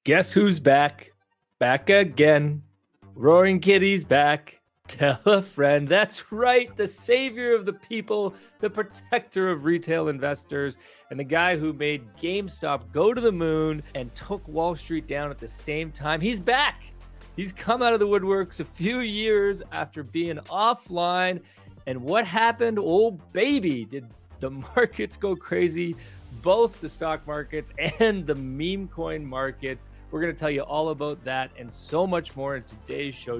Guess who's back? Back again. Roaring Kitty's back. Tell a friend. That's right. The savior of the people, the protector of retail investors, and the guy who made GameStop go to the moon and took Wall Street down at the same time. He's back. He's come out of the woodworks a few years after being offline. And what happened? Oh, baby, did the markets go crazy? Both the stock markets and the meme coin markets. We're going to tell you all about that and so much more in today's show.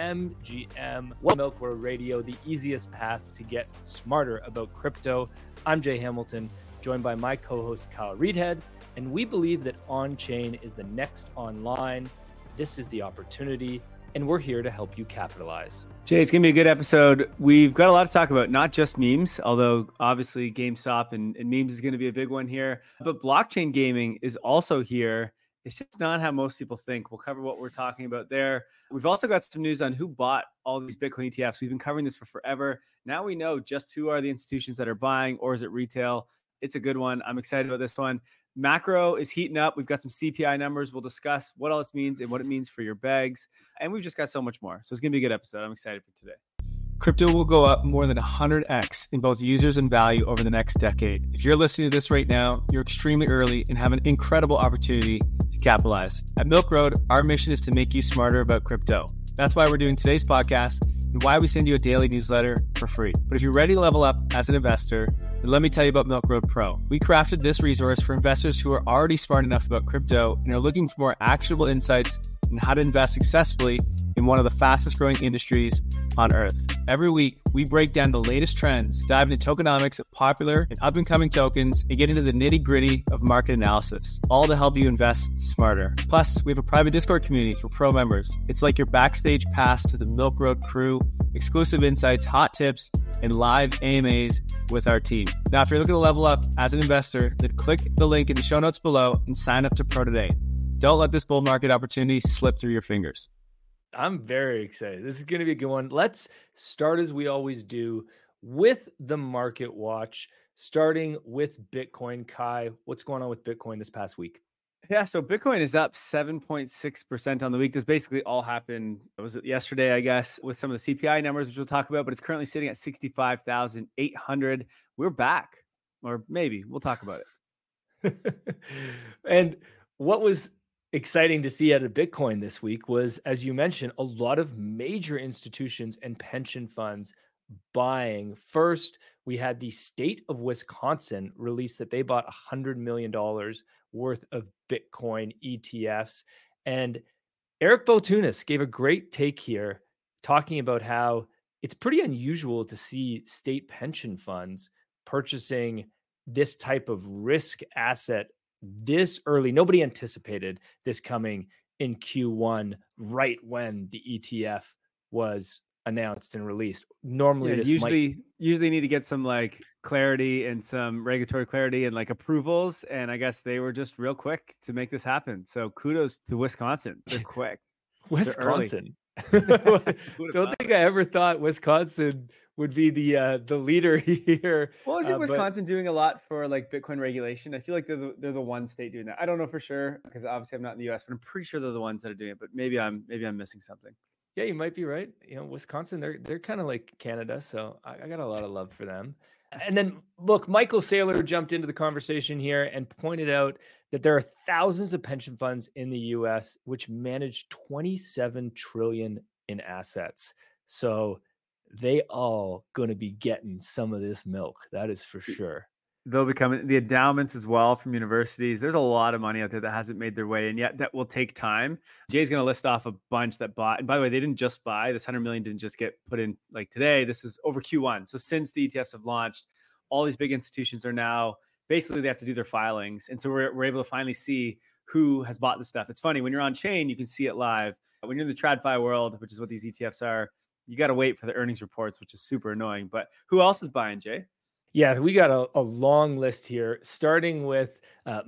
GM, Milk World Radio, the easiest path to get smarter about crypto. I'm Jay Hamilton, joined by my co-host Kyle Reedhead, and we believe that on-chain is the next online. This is the opportunity, and we're here to help you capitalize. Jay, it's going to be a good episode. We've got a lot to talk about, not just memes, although obviously GameStop and memes is going to be a big one here. But blockchain gaming is also here. It's just not how most people think. We'll cover what we're talking about there. We've also got some news on who bought all these Bitcoin ETFs. We've been covering this for forever. Now we know just who are the institutions that are buying, or is it retail? It's a good one. I'm excited about this one. Macro is heating up. We've got some CPI numbers. We'll discuss what all this means and what it means for your bags. And we've just got so much more. So it's going to be a good episode. I'm excited for today. Crypto will go up more than 100x in both users and value over the next decade. If you're listening to this right now, you're extremely early and have an incredible opportunity to capitalize. At Milk Road, our mission is to make you smarter about crypto. That's why we're doing today's podcast and why we send you a daily newsletter for free. But if you're ready to level up as an investor, then let me tell you about Milk Road Pro. We crafted this resource for investors who are already smart enough about crypto and are looking for more actionable insights on how to invest successfully in one of the fastest growing industries on earth. Every week, we break down the latest trends, dive into tokenomics of popular and up-and-coming tokens, and get into the nitty-gritty of market analysis, all to help you invest smarter. Plus, we have a private Discord community for pro members. It's like your backstage pass to the Milk Road crew, exclusive insights, hot tips, and live AMAs with our team. Now, if you're looking to level up as an investor, then click the link in the show notes below and sign up to Pro today. Don't let this bull market opportunity slip through your fingers. I'm very excited. This is going to be a good one. Let's start, as we always do, with the market watch, starting with Bitcoin. Kai, what's going on with Bitcoin this past week? Yeah, so Bitcoin is up 7.6% on the week. This basically all happened, was it yesterday, I guess, with some of the CPI numbers, which we'll talk about, but it's currently sitting at 65,800. We're back, or maybe we'll talk about it. And what was exciting to see out of Bitcoin this week was, as you mentioned, a lot of major institutions and pension funds buying. First, we had the state of Wisconsin release that they bought $100 million worth of Bitcoin ETFs. And Eric Botunis gave a great take here, talking about how it's pretty unusual to see state pension funds purchasing this type of risk asset this early. Nobody anticipated this coming in Q1, right when the ETF was announced and released. Normally, usually need to get some like clarity and some regulatory clarity and like approvals. And I guess they were just real quick to make this happen. So kudos to Wisconsin. They're quick. Wisconsin. Don't think I ever thought Wisconsin would be the leader here. Well, isn't Wisconsin doing a lot for like Bitcoin regulation? I feel like they're the one state doing that. I don't know for sure because obviously I'm not in the US, but I'm pretty sure they're the ones that are doing it. But maybe I'm missing something. Yeah, you might be right. You know, Wisconsin, they're kind of like Canada, so I got a lot of love for them. And then look, Michael Saylor jumped into the conversation here and pointed out that there are thousands of pension funds in the US which manage 27 trillion in assets. So they all going to be getting some of this milk. That is for sure. They'll be coming, the endowments as well from universities. There's a lot of money out there that hasn't made their way, and yet that will take time. Jay's going to list off a bunch that bought. And by the way, they didn't just buy. This 100 million didn't just get put in like today. This was over Q1. So since the ETFs have launched, all these big institutions are now, basically they have to do their filings. And so we're able to finally see who has bought the stuff. It's funny, when you're on chain, you can see it live. When you're in the TradFi world, which is what these ETFs are, you got to wait for the earnings reports, which is super annoying. But who else is buying, Jay? Yeah, we got a long list here, starting with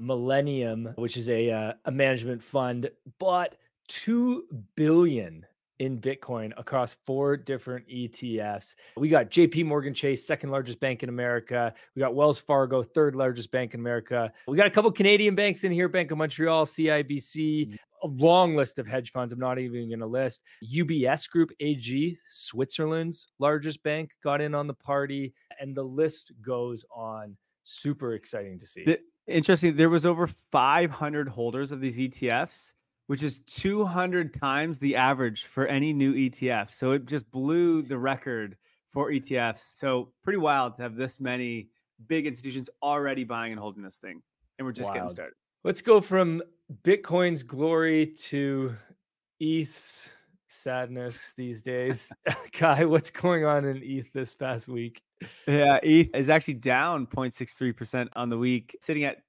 Millennium, which is a management fund, bought $2 billion in Bitcoin across 4 different ETFs. We got JP Morgan Chase, second largest bank in America. We got Wells Fargo, third largest bank in America. We got a couple Canadian banks in here, Bank of Montreal, CIBC, a long list of hedge funds. I'm not even going to list. UBS Group AG, Switzerland's largest bank, got in on the party, and the list goes on. Super exciting to see. Interesting. There was over 500 holders of these ETFs, which is 200 times the average for any new ETF. So it just blew the record for ETFs. So pretty wild to have this many big institutions already buying and holding this thing. And we're just getting started. Let's go from Bitcoin's glory to ETH's sadness these days. Kai, what's going on in ETH this past week? Yeah, ETH is actually down 0.63% on the week, sitting at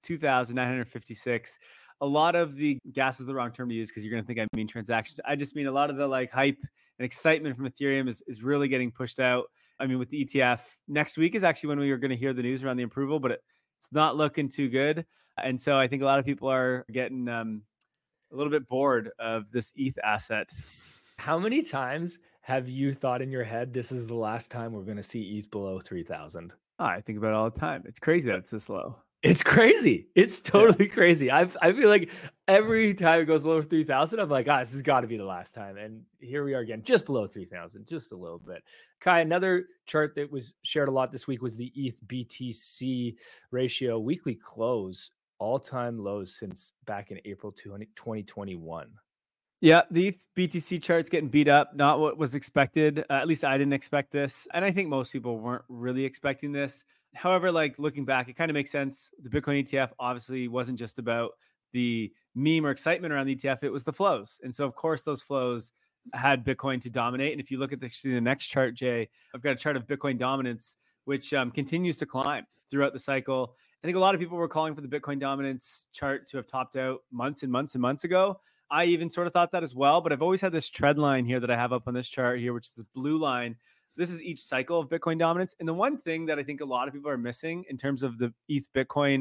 2,956. A lot of the gas is the wrong term to use because you're going to think I mean transactions. I just mean a lot of the like hype and excitement from Ethereum is really getting pushed out. I mean, with the ETF, next week is actually when we are going to hear the news around the approval, but it's not looking too good. And so I think a lot of people are getting a little bit bored of this ETH asset. How many times have you thought in your head, this is the last time we're going to see ETH below 3,000? I think about it all the time. It's crazy that it's this low. It's crazy. It's totally crazy. I feel like every time it goes below 3,000, I'm like, this has got to be the last time. And here we are again, just below 3,000, just a little bit. Kai, another chart that was shared a lot this week was the ETH BTC ratio weekly close, all-time lows since back in April 2021. Yeah, the BTC chart's getting beat up. Not what was expected. At least I didn't expect this. And I think most people weren't really expecting this. However, like looking back, it kind of makes sense. The Bitcoin ETF obviously wasn't just about the meme or excitement around the ETF. It was the flows. And so, of course, those flows had Bitcoin to dominate. And if you look at the next chart, Jay, I've got a chart of Bitcoin dominance, which continues to climb throughout the cycle. I think a lot of people were calling for the Bitcoin dominance chart to have topped out months and months and months ago. I even sort of thought that as well, but I've always had this trend line here that I have up on this chart here, which is the blue line. This is each cycle of Bitcoin dominance. And the one thing that I think a lot of people are missing in terms of the ETH Bitcoin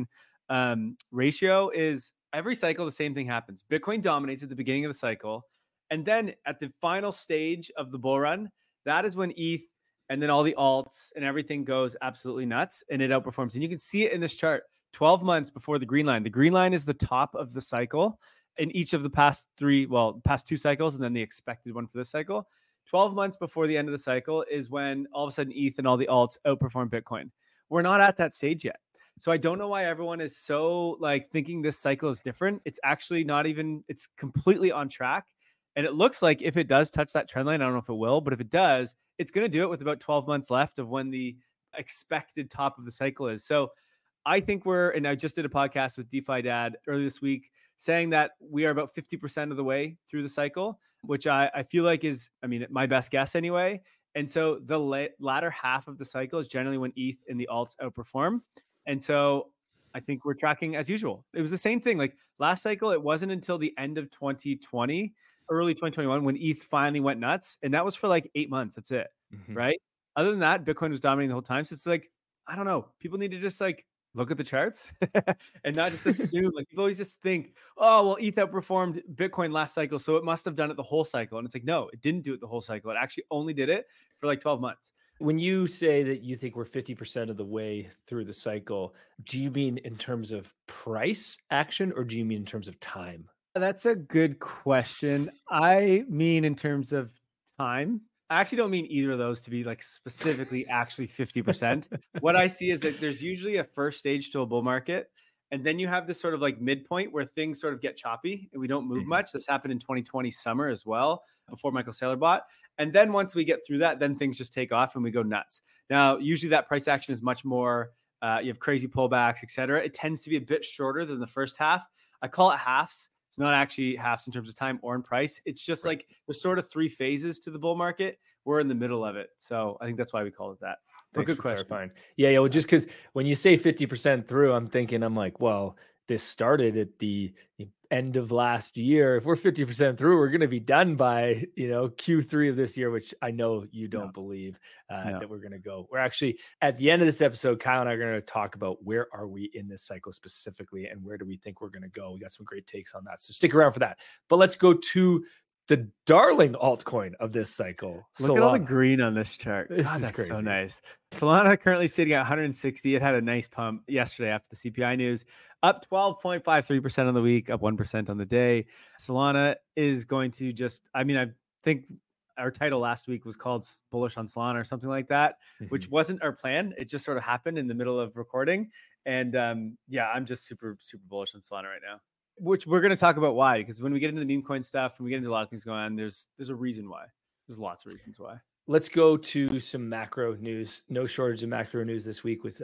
ratio is every cycle, the same thing happens. Bitcoin dominates at the beginning of the cycle. And then at the final stage of the bull run, that is when ETH and then all the alts and everything goes absolutely nuts and it outperforms. And you can see it in this chart 12 months before the green line. The green line is the top of the cycle in each of the past two cycles, and then the expected one for this cycle. 12 months before the end of the cycle is when all of a sudden ETH and all the alts outperform Bitcoin. We're not at that stage yet. So I don't know why everyone is so like thinking this cycle is different. It's actually not even, it's completely on track. And it looks like if it does touch that trend line, I don't know if it will, but if it does, it's going to do it with about 12 months left of when the expected top of the cycle is. So I think and I just did a podcast with DeFi Dad earlier this week saying that we are about 50% of the way through the cycle, which I feel like is, my best guess anyway. And so the latter half of the cycle is generally when ETH and the alts outperform. And so I think we're tracking as usual. It was the same thing. Like last cycle, it wasn't until the end of 2020, early 2021, when ETH finally went nuts. And that was for like 8 months. That's it. Mm-hmm. Right. Other than that, Bitcoin was dominating the whole time. So it's like, I don't know. People need to just like look at the charts and not just assume. Like people always just think, oh, well, ETH outperformed Bitcoin last cycle, so it must have done it the whole cycle. And it's like, no, it didn't do it the whole cycle. It actually only did it for like 12 months. When you say that you think we're 50% of the way through the cycle, do you mean in terms of price action or do you mean in terms of time? That's a good question. I mean in terms of time. I actually don't mean either of those to be like specifically actually 50%. What I see is that there's usually a first stage to a bull market. And then you have this sort of like midpoint where things sort of get choppy and we don't move much. This happened in 2020 summer as well, before Michael Saylor bought. And then once we get through that, then things just take off and we go nuts. Now, usually that price action is much more, you have crazy pullbacks, et cetera. It tends to be a bit shorter than the first half. I call it halves. It's not actually halves in terms of time or in price. It's just like there's sort of 3 phases to the bull market. We're in the middle of it. So I think that's why we call it that. Thanks good question. Clarifying. Yeah. Well, just because when you say 50% through, I'm like, well, this started at the end of last year. If we're 50% through, we're going to be done by, Q3 of this year, which I know you don't believe that we're going to go. We're actually at the end of this episode, Kyle and I are going to talk about where are we in this cycle specifically and where do we think we're going to go. We got some great takes on that. So stick around for that. But let's go to the darling altcoin of this cycle. Look at all the Solana. green on this chart. This God, is that's crazy. so nice. Solana currently sitting at 160. It had a nice pump yesterday after the CPI news, up 12.53% on the week, up 1% on the day. Solana is going to just, I think our title last week was called Bullish on Solana or something like that, which wasn't our plan. It just sort of happened in the middle of recording. And I'm just super, super bullish on Solana right now, which we're going to talk about why, because when we get into the meme coin stuff and we get into a lot of things going on, there's a reason why. There's lots of reasons why. Let's go to some macro news. No shortage of macro news this week with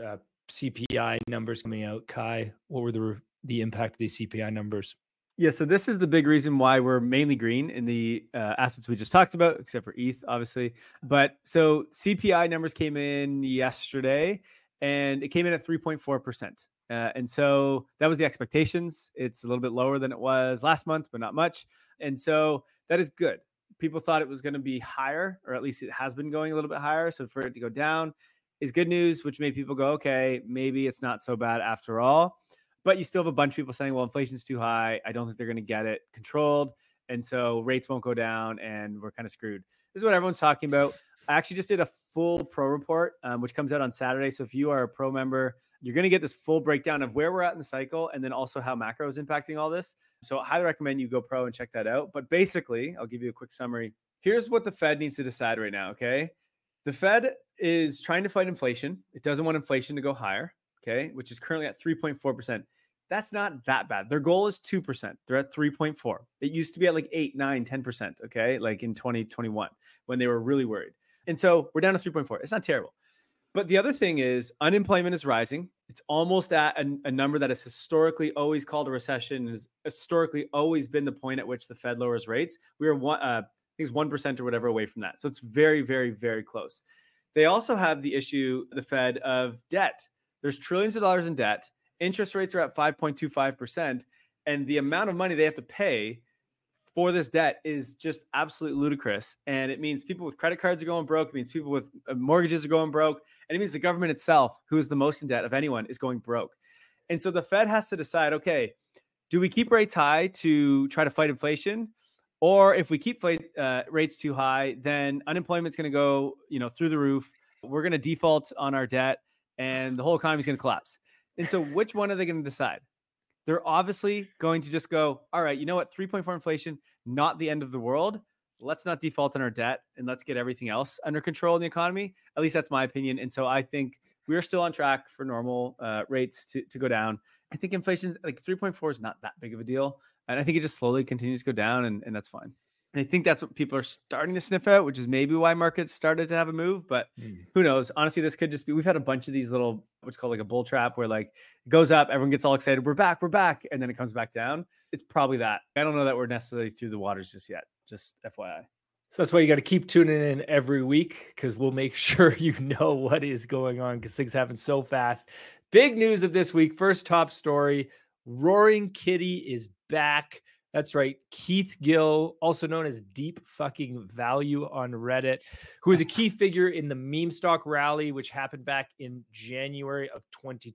CPI numbers coming out. Kai, what were the impact of these CPI numbers? Yeah, so this is the big reason why we're mainly green in the assets we just talked about, except for ETH, obviously. But so CPI numbers came in yesterday, and it came in at 3.4%. And so that was the expectations. It's a little bit lower than it was last month, but not much. And so that is good. People thought it was going to be higher, or at least it has been going a little bit higher. So for it to go down is good news, which made people go, okay, maybe it's not so bad after all. But you still have a bunch of people saying, well, inflation's too high. I don't think they're going to get it controlled. And so rates won't go down and we're kind of screwed. This is what everyone's talking about. I actually just did a full pro report, which comes out on Saturday. So if you are a pro member, you're going to get this full breakdown of where we're at in the cycle and then also how macro is impacting all this. So I highly recommend you go pro and check that out. But basically, I'll give you a quick summary. Here's what the Fed needs to decide right now, okay? The Fed is trying to fight inflation. It doesn't want inflation to go higher, okay, which is currently at 3.4%. That's not that bad. Their goal is 2%. They're at 3.4. It used to be at like 8, 9, 10%, okay, like in 2021 when they were really worried. And so we're down to 3.4. It's not terrible. But the other thing is unemployment is rising. It's almost at a number that is historically always called a recession, has historically always been the point at which the Fed lowers rates. We are I think it's 1% or whatever away from that. So it's very, very, very close. They also have the issue, the Fed, of debt. There's trillions of dollars in debt. Interest rates are at 5.25%. And the amount of money they have to pay for this debt is just absolutely ludicrous. And it means people with credit cards are going broke. It means people with mortgages are going broke. And it means the government itself, who is the most in debt of anyone, is going broke. And so the Fed has to decide, okay, do we keep rates high to try to fight inflation? Or if we keep rates too high, then unemployment's going to go, through the roof. We're going to default on our debt and the whole economy is going to collapse. And so which one are they going to decide? They're obviously going to just go, all right, you know what? 3.4 inflation, not the end of the world. Let's not default on our debt and let's get everything else under control in the economy. At least that's my opinion. And so I think we are still on track for normal rates to go down. I think inflation, like 3.4 is not that big of a deal. And I think it just slowly continues to go down and that's fine. And I think that's what people are starting to sniff out, which is maybe why markets started to have a move. But who knows? Honestly, this could just be, we've had a bunch of these little, what's called like a bull trap where like it goes up, everyone gets all excited. We're back. And then it comes back down. It's probably that. I don't know that we're necessarily through the waters just yet. Just FYI. So that's why you got to keep tuning in every week because we'll make sure you know what is going on because things happen so fast. Big news of this week. First top story, Roaring Kitty is back. That's right. Keith Gill, also known as Deep Fucking Value on Reddit, who is a key figure in the meme stock rally, which happened back in January of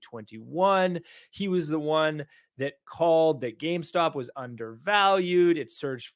2021. He was the one that called that GameStop was undervalued. It surged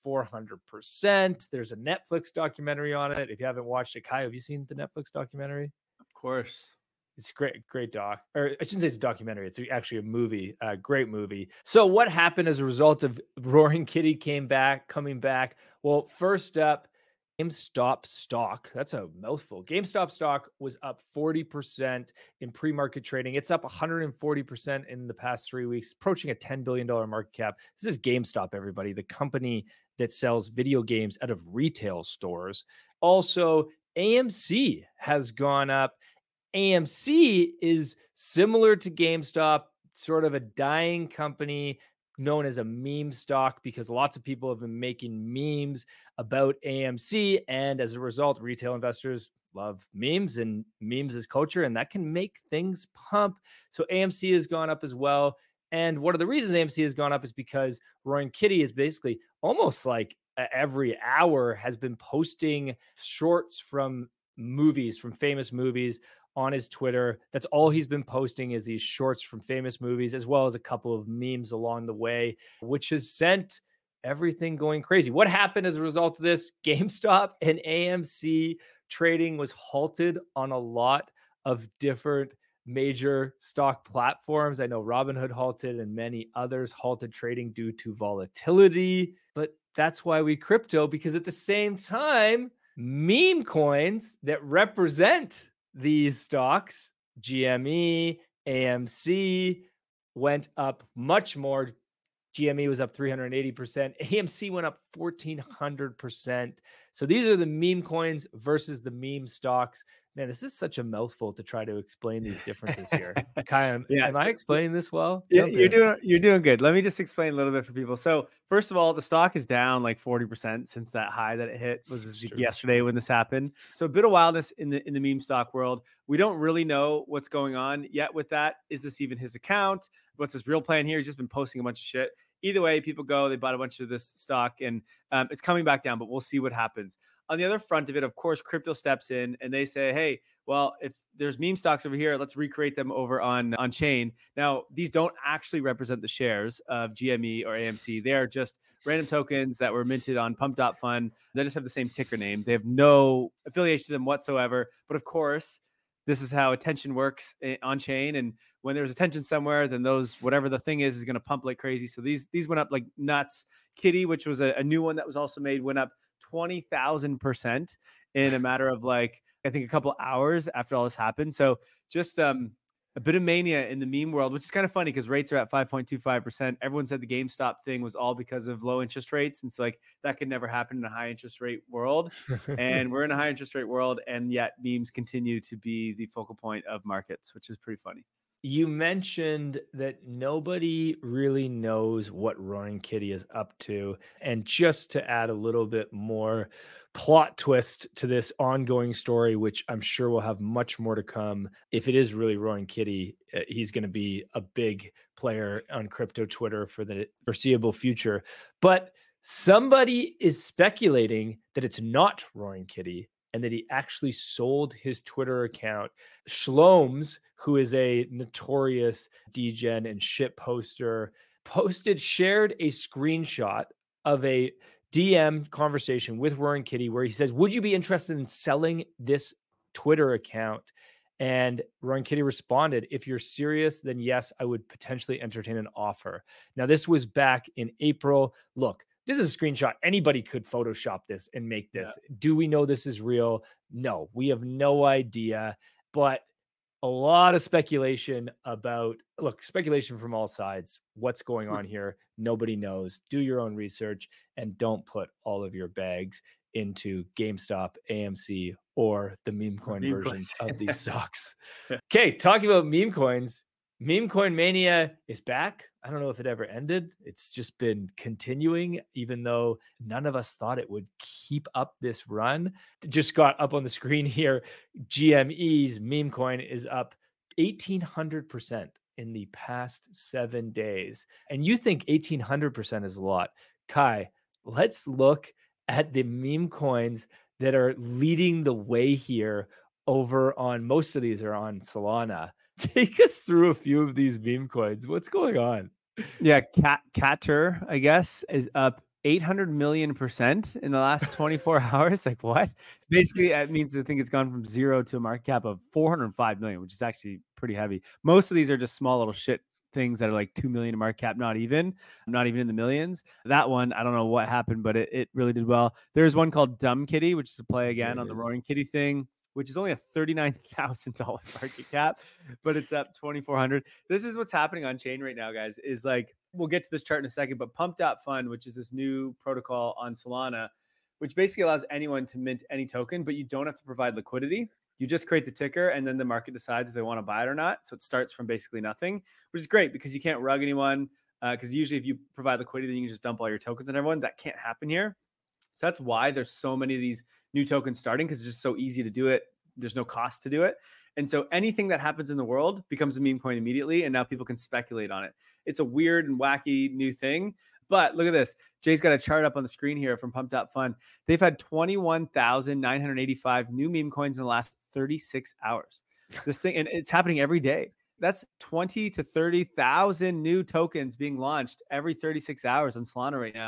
400%. There's a Netflix documentary on it. If you haven't watched it, Kai, have you seen the Netflix documentary? Of course. It's great doc. Or I shouldn't say it's a documentary. It's actually a movie, a great movie. So what happened as a result of Roaring Kitty coming back? Well, first up, GameStop stock. That's a mouthful. GameStop stock was up 40% in pre-market trading. It's up 140% in the past 3 weeks, approaching a $10 billion market cap. This is GameStop, everybody, the company that sells video games out of retail stores. Also, AMC has gone up. AMC is similar to GameStop, sort of a dying company known as a meme stock because lots of people have been making memes about AMC. And as a result, retail investors love memes and memes as culture, and that can make things pump. So AMC has gone up as well. And one of the reasons AMC has gone up is because Roaring Kitty is basically almost like every hour has been posting shorts from movies, from famous movies on his Twitter. That's all he's been posting is these shorts from famous movies, as well as a couple of memes along the way, which has sent everything going crazy. What happened as a result of this? GameStop and AMC trading was halted on a lot of different major stock platforms. I know Robinhood halted and many others halted trading due to volatility, but that's why we crypto, because at the same time, meme coins that represent these stocks, GME, AMC, went up much more. GME was up 380%. AMC went up 1,400%. So these are the meme coins versus the meme stocks. Man, this is such a mouthful to try to explain these differences here. Am I explaining this well? Yeah, you're doing good. Let me just explain a little bit for people. So first of all, the stock is down like 40% since that high that it hit was yesterday when this happened. So a bit of wildness in the meme stock world. We don't really know what's going on yet with that. Is this even his account? What's his real plan here? He's just been posting a bunch of shit. Either way, people go, they bought a bunch of this stock and it's coming back down, but we'll see what happens. On the other front of it, of course, crypto steps in and they say, hey, well, if there's meme stocks over here, let's recreate them over on chain. Now, these don't actually represent the shares of GME or AMC. They are just random tokens that were minted on Pump.Fun. They just have the same ticker name. They have no affiliation to them whatsoever. But of course, this is how attention works on chain. And when there's attention somewhere, then those, whatever the thing is going to pump like crazy. So these went up like nuts. Kitty, which was a new one that was also made, went up 20,000% in a matter of like, I think a couple hours after all this happened. So just a bit of mania in the meme world, which is kind of funny because rates are at 5.25%. Everyone said the GameStop thing was all because of low interest rates. And so like that could never happen in a high interest rate world. And we're in a high interest rate world. And yet memes continue to be the focal point of markets, which is pretty funny. You mentioned that nobody really knows what Roaring Kitty is up to. And just to add a little bit more plot twist to this ongoing story, which I'm sure will have much more to come. If it is really Roaring Kitty, he's going to be a big player on crypto Twitter for the foreseeable future. But somebody is speculating that it's not Roaring Kitty and that he actually sold his Twitter account. Shlomes, who is a notorious degen and shit poster, shared a screenshot of a DM conversation with Roaring Kitty where he says, would you be interested in selling this Twitter account? And Roaring Kitty responded, if you're serious, then yes, I would potentially entertain an offer. Now, this was back in April. Look, this is a screenshot. Anybody could Photoshop this and make this. Yeah. Do we know this is real? No, we have no idea. But a lot of speculation speculation from all sides. What's going on here? Nobody knows. Do your own research and don't put all of your bags into GameStop, AMC, or the meme coin versions of these stocks. Okay, talking about meme coins. Meme coin mania is back. I don't know if it ever ended. It's just been continuing, even though none of us thought it would keep up this run. It just got up on the screen here. GME's meme coin is up 1,800% in the past 7 days. And you think 1,800% is a lot. Kai, let's look at the meme coins that are leading the way here over on, most of these are on Solana. Take us through a few of these meme coins. What's going on? Yeah, Catter, I guess, is up 800 million% in the last 24 hours. Like what? Basically, it means I think it's gone from zero to a market cap of 405 million, which is actually pretty heavy. Most of these are just small little shit things that are like 2 million market cap, not even in the millions. That one, I don't know what happened, but it really did well. There's one called Dumb Kitty, which is a play again on the Roaring Kitty thing, which is only a $39,000 market cap, but it's up 2,400. This is what's happening on chain right now, guys, is like, we'll get to this chart in a second, but Pump.Fun, which is this new protocol on Solana, which basically allows anyone to mint any token, but you don't have to provide liquidity. You just create the ticker and then the market decides if they want to buy it or not. So it starts from basically nothing, which is great because you can't rug anyone. Because usually if you provide liquidity, then you can just dump all your tokens on everyone. That can't happen here. So that's why there's so many of these new tokens starting, because it's just so easy to do it. There's no cost to do it. And so anything that happens in the world becomes a meme coin immediately. And now people can speculate on it. It's a weird and wacky new thing. But look at this. Jay's got a chart up on the screen here from Pump.Fun. They've had 21,985 new meme coins in the last 36 hours. This thing, and it's happening every day. That's 20 to 30,000 new tokens being launched every 36 hours on Solana right now.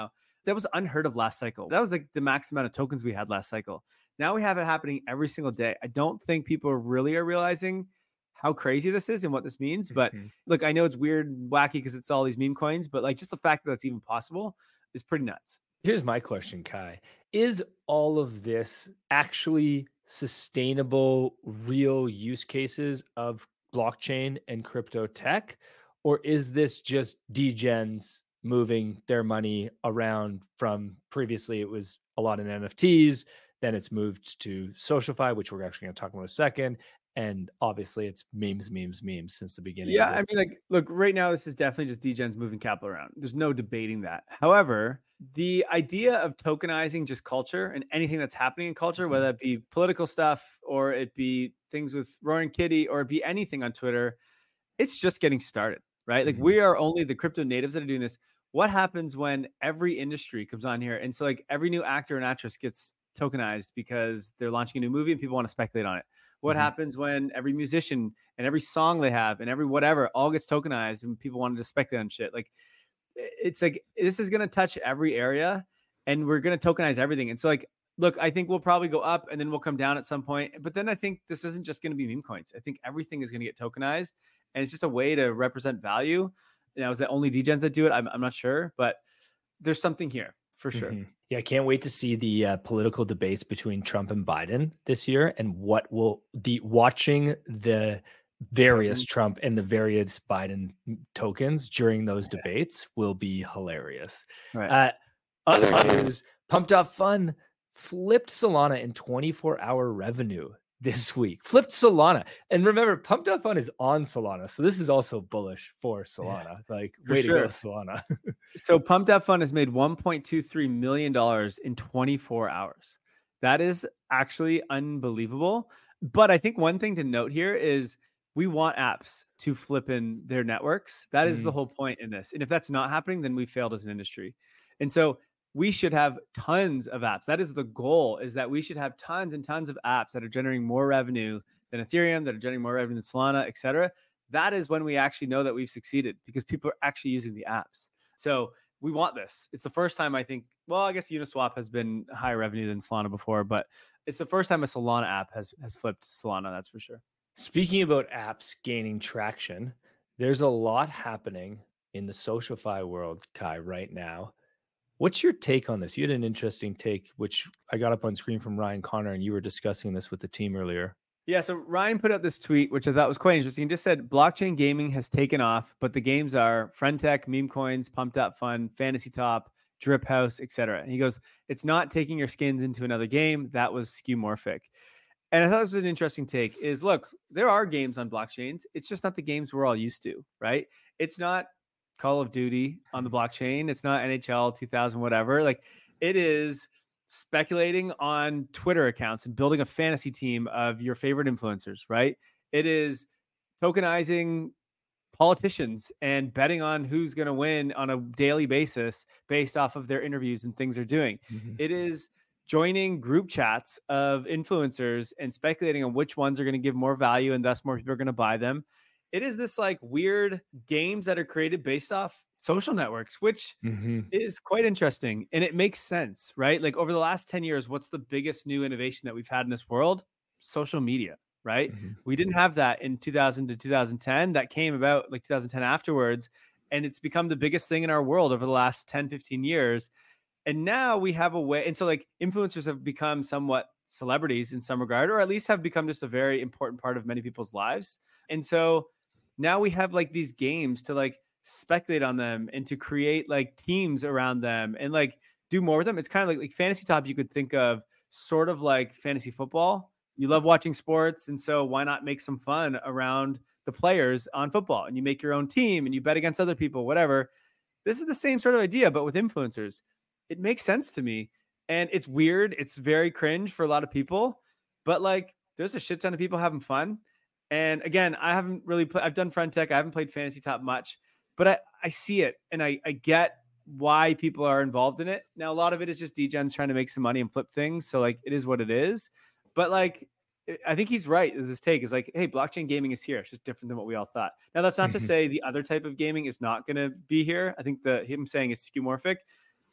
that was unheard of last cycle. That was like the max amount of tokens we had last cycle. Now we have it happening every single day. I don't think people really are realizing how crazy this is and what this means. But look, I know it's weird and wacky because it's all these meme coins, but like just the fact that that's even possible is pretty nuts. Here's my question, Kai. Is all of this actually sustainable, real use cases of blockchain and crypto tech? Or is this just degens moving their money around from previously it was a lot in NFTs, then it's moved to SocialFi, which we're actually going to talk about in a second. And obviously it's memes since the beginning. Yeah, I mean, like, look, right now, this is definitely just degens moving capital around. There's no debating that. However, the idea of tokenizing just culture and anything that's happening in culture, whether it be political stuff or it be things with Roaring Kitty or it be anything on Twitter, it's just getting started, right? Like we are only the crypto natives that are doing this. What happens when every industry comes on here? And so like every new actor and actress gets tokenized because they're launching a new movie and people want to speculate on it. What happens when every musician and every song they have and every whatever all gets tokenized and people wanted to speculate on shit? Like, it's like, this is going to touch every area and we're going to tokenize everything. And so like, look, I think we'll probably go up and then we'll come down at some point. But then I think this isn't just going to be meme coins. I think everything is going to get tokenized and it's just a way to represent value. Now, is that only degens that do it? I'm not sure, but there's something here for sure. Yeah, I can't wait to see the political debates between Trump and Biden this year, and what will watching the various Trump and the various Biden tokens during those debates will be hilarious. Right. Other news: Pumped Up Fun flipped Solana in 24-hour revenue this week. Flipped Solana. And remember, Pumped Up Fun is on Solana. So this is also bullish for Solana. Like, way to go, Solana. So Pumped Up Fun has made $1.23 million in 24 hours. That is actually unbelievable. But I think one thing to note here is we want apps to flip in their networks. That is the whole point in this. And if that's not happening, then we failed as an industry. And so we should have tons of apps. That is the goal, is that we should have tons and tons of apps that are generating more revenue than Ethereum, that are generating more revenue than Solana, et cetera. That is when we actually know that we've succeeded because people are actually using the apps. So we want this. It's the first time I think, well, I guess Uniswap has been higher revenue than Solana before, but it's the first time a Solana app has flipped Solana, that's for sure. Speaking about apps gaining traction, there's a lot happening in the SocialFi world, Kai, right now. What's your take on this? You had an interesting take, which I got up on screen from Ryan Connor, and you were discussing this with the team earlier. Yeah, so Ryan put out this tweet, which I thought was quite interesting. He just said, blockchain gaming has taken off, but the games are Friendtech, Meme Coins, Pumped Up Fun, Fantasy Top, Drip House, etc. And he goes, it's not taking your skins into another game. That was skeuomorphic. And I thought this was an interesting take is, look, there are games on blockchains. It's just not the games we're all used to, right? It's not Call of Duty on the blockchain. It's not NHL 2000, whatever. Like, it is speculating on Twitter accounts and building a fantasy team of your favorite influencers, right? It is tokenizing politicians and betting on who's going to win on a daily basis based off of their interviews and things they're doing. It is joining group chats of influencers and speculating on which ones are going to give more value and thus more people are going to buy them. It is this like weird games that are created based off social networks, which is quite interesting. And it makes sense, right? Like over the last 10 years, what's the biggest new innovation that we've had in this world? Social media, right? We didn't have that in 2000 to 2010. That came about like 2010 afterwards. And it's become the biggest thing in our world over the last 10, 15 years. And now we have a way. And so like influencers have become somewhat celebrities in some regard, or at least have become just a very important part of many people's lives. And so now we have like these games to like speculate on them and to create like teams around them and like do more with them. It's kind of like Fantasy Top. You could think of sort of like fantasy football. You love watching sports. And so why not make some fun around the players on football, and you make your own team and you bet against other people, whatever. This is the same sort of idea, but with influencers. It makes sense to me. And it's weird. It's very cringe for a lot of people, but like there's a shit ton of people having fun. And again, I haven't really I've done Friendtech. I haven't played Fantasy Top much, but I see it and I get why people are involved in it. Now, a lot of it is just degens trying to make some money and flip things. So like, it is what it is. But like, I think he's right. This take is like, hey, blockchain gaming is here. It's just different than what we all thought. Now, that's not to say the other type of gaming is not going to be here. I think him saying it's skeuomorphic.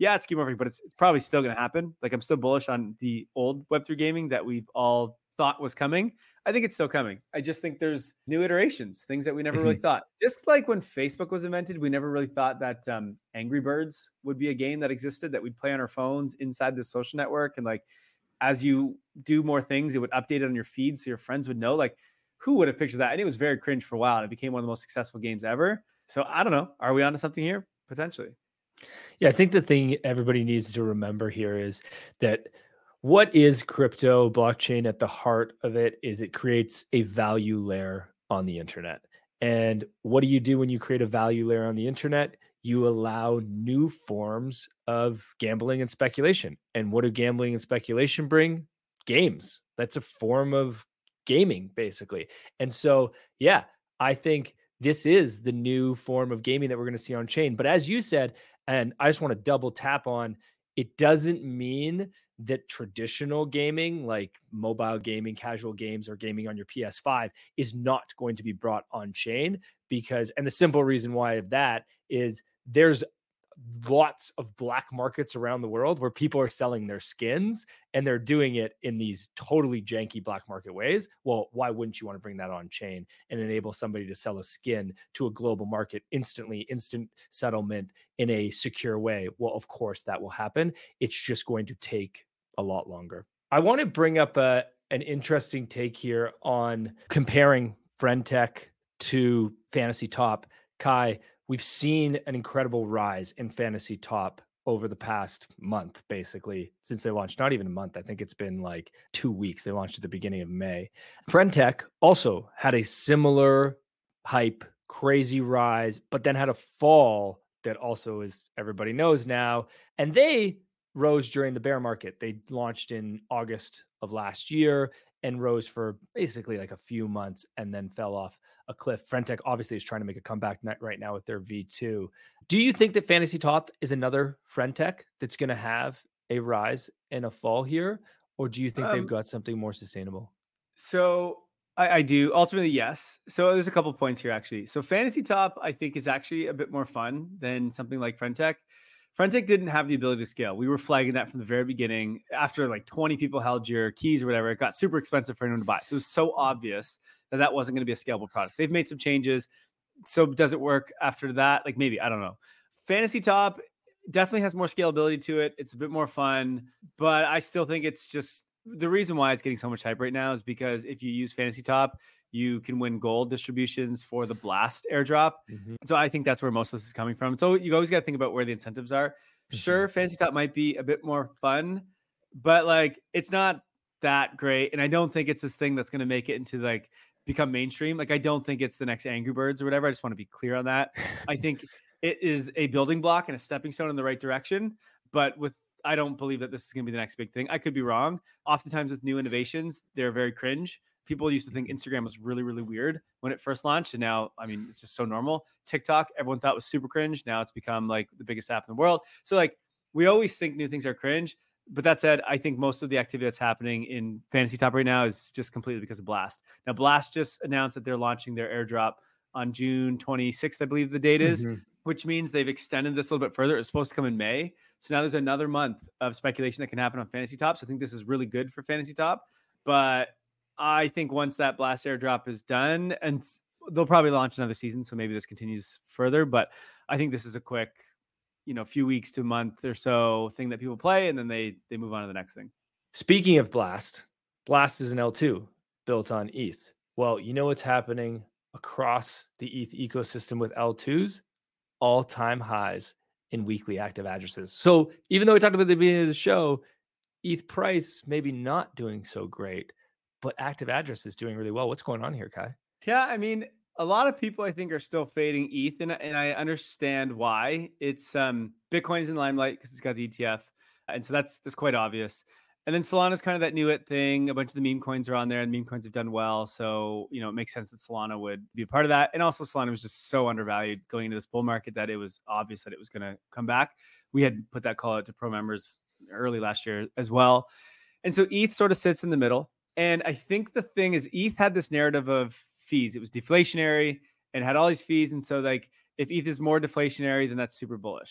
yeah, it's skewmorphic, but it's probably still going to happen. Like I'm still bullish on the old Web3 gaming that we've all thought was coming. I think it's still coming. I just think there's new iterations, things that we never really thought. Just like when Facebook was invented, we never really thought that Angry Birds would be a game that existed that we'd play on our phones inside the social network. And like, as you do more things, it would update it on your feed so your friends would know. Like, who would have pictured that? And it was very cringe for a while. And it became one of the most successful games ever. So I don't know. Are we onto something here? Potentially. Yeah, I think the thing everybody needs to remember here is that what is crypto blockchain at the heart of it is it creates a value layer on the internet. And what do you do when you create a value layer on the internet? You allow new forms of gambling and speculation. And what do gambling and speculation bring? Games. That's a form of gaming, basically. And so, yeah, I think this is the new form of gaming that we're going to see on chain. But as you said, and I just want to double tap on, it doesn't mean that traditional gaming, like mobile gaming, casual games, or gaming on your PS5 is not going to be brought on chain because, and the simple reason why of that is there's lots of black markets around the world where people are selling their skins and they're doing it in these totally janky black market ways. Well, why wouldn't you want to bring that on chain and enable somebody to sell a skin to a global market instantly, instant settlement in a secure way? Well, of course that will happen. It's just going to take a lot longer. I want to bring up an interesting take here on comparing Friendtech to Fantasy Top. Kai, we've seen an incredible rise in Fantasy Top over the past month, basically, since they launched. Not even a month. I think it's been like 2 weeks. They launched at the beginning of May. Friendtech also had a similar hype, crazy rise, but then had a fall that also, as everybody knows now. And they rose during the bear market. They launched in August of last year and rose for basically like a few months and then fell off a cliff. Friendtech obviously is trying to make a comeback right now with their V2. Do you think that Fantasy Top is another Friendtech that's going to have a rise and a fall here? Or do you think they've got something more sustainable? So I do. Ultimately, yes. So there's a couple points here, actually. So Fantasy Top, I think, is actually a bit more fun than something like Friendtech. Friendtech didn't have the ability to scale. We were flagging that from the very beginning. After like 20 people held your keys or whatever, it got super expensive for anyone to buy. So it was so obvious that that wasn't going to be a scalable product. They've made some changes. So does it work after that? Like maybe, I don't know. Fantasy Top definitely has more scalability to it. It's a bit more fun, but I still think it's just the reason why it's getting so much hype right now is because if you use Fantasy Top, you can win gold distributions for the Blast airdrop. So I think that's where most of this is coming from. So you always got to think about where the incentives are. Sure, Fantasy Top might be a bit more fun, but like it's not that great. And I don't think it's this thing that's going to make it into like become mainstream. Like I don't think it's the next Angry Birds or whatever. I just want to be clear on that. I think it is a building block and a stepping stone in the right direction. But I don't believe that this is going to be the next big thing. I could be wrong. Oftentimes with new innovations, they're very cringe. People used to think Instagram was really, really weird when it first launched. And now, I mean, it's just so normal. TikTok, everyone thought was super cringe. Now it's become like the biggest app in the world. So like, we always think new things are cringe. But that said, I think most of the activity that's happening in Fantasy Top right now is just completely because of Blast. Now, Blast just announced that they're launching their airdrop on June 26th, I believe the date is, which means they've extended this a little bit further. It was supposed to come in May. So now there's another month of speculation that can happen on Fantasy Top. So I think this is really good for Fantasy Top. But I think once that Blast airdrop is done, and they'll probably launch another season, so maybe this continues further. But I think this is a quick, few weeks to a month or so thing that people play, and then they move on to the next thing. Speaking of Blast is an L2 built on ETH. Well, you know what's happening across the ETH ecosystem with L2s? All-time highs in weekly active addresses. So even though we talked about the beginning of the show, ETH price maybe not doing so great, but active address is doing really well. What's going on here, Kai? Yeah, I mean, a lot of people I think are still fading ETH, and I understand why. It's Bitcoin is in the limelight because it's got the ETF, and so that's quite obvious. And then Solana is kind of that new it thing. A bunch of the meme coins are on there, and meme coins have done well. So, it makes sense that Solana would be a part of that. And also Solana was just so undervalued going into this bull market that it was obvious that it was going to come back. We had put that call out to pro members early last year as well. And so ETH sort of sits in the middle. And I think the thing is ETH had this narrative of fees. It was deflationary and had all these fees. And so like if ETH is more deflationary, then that's super bullish.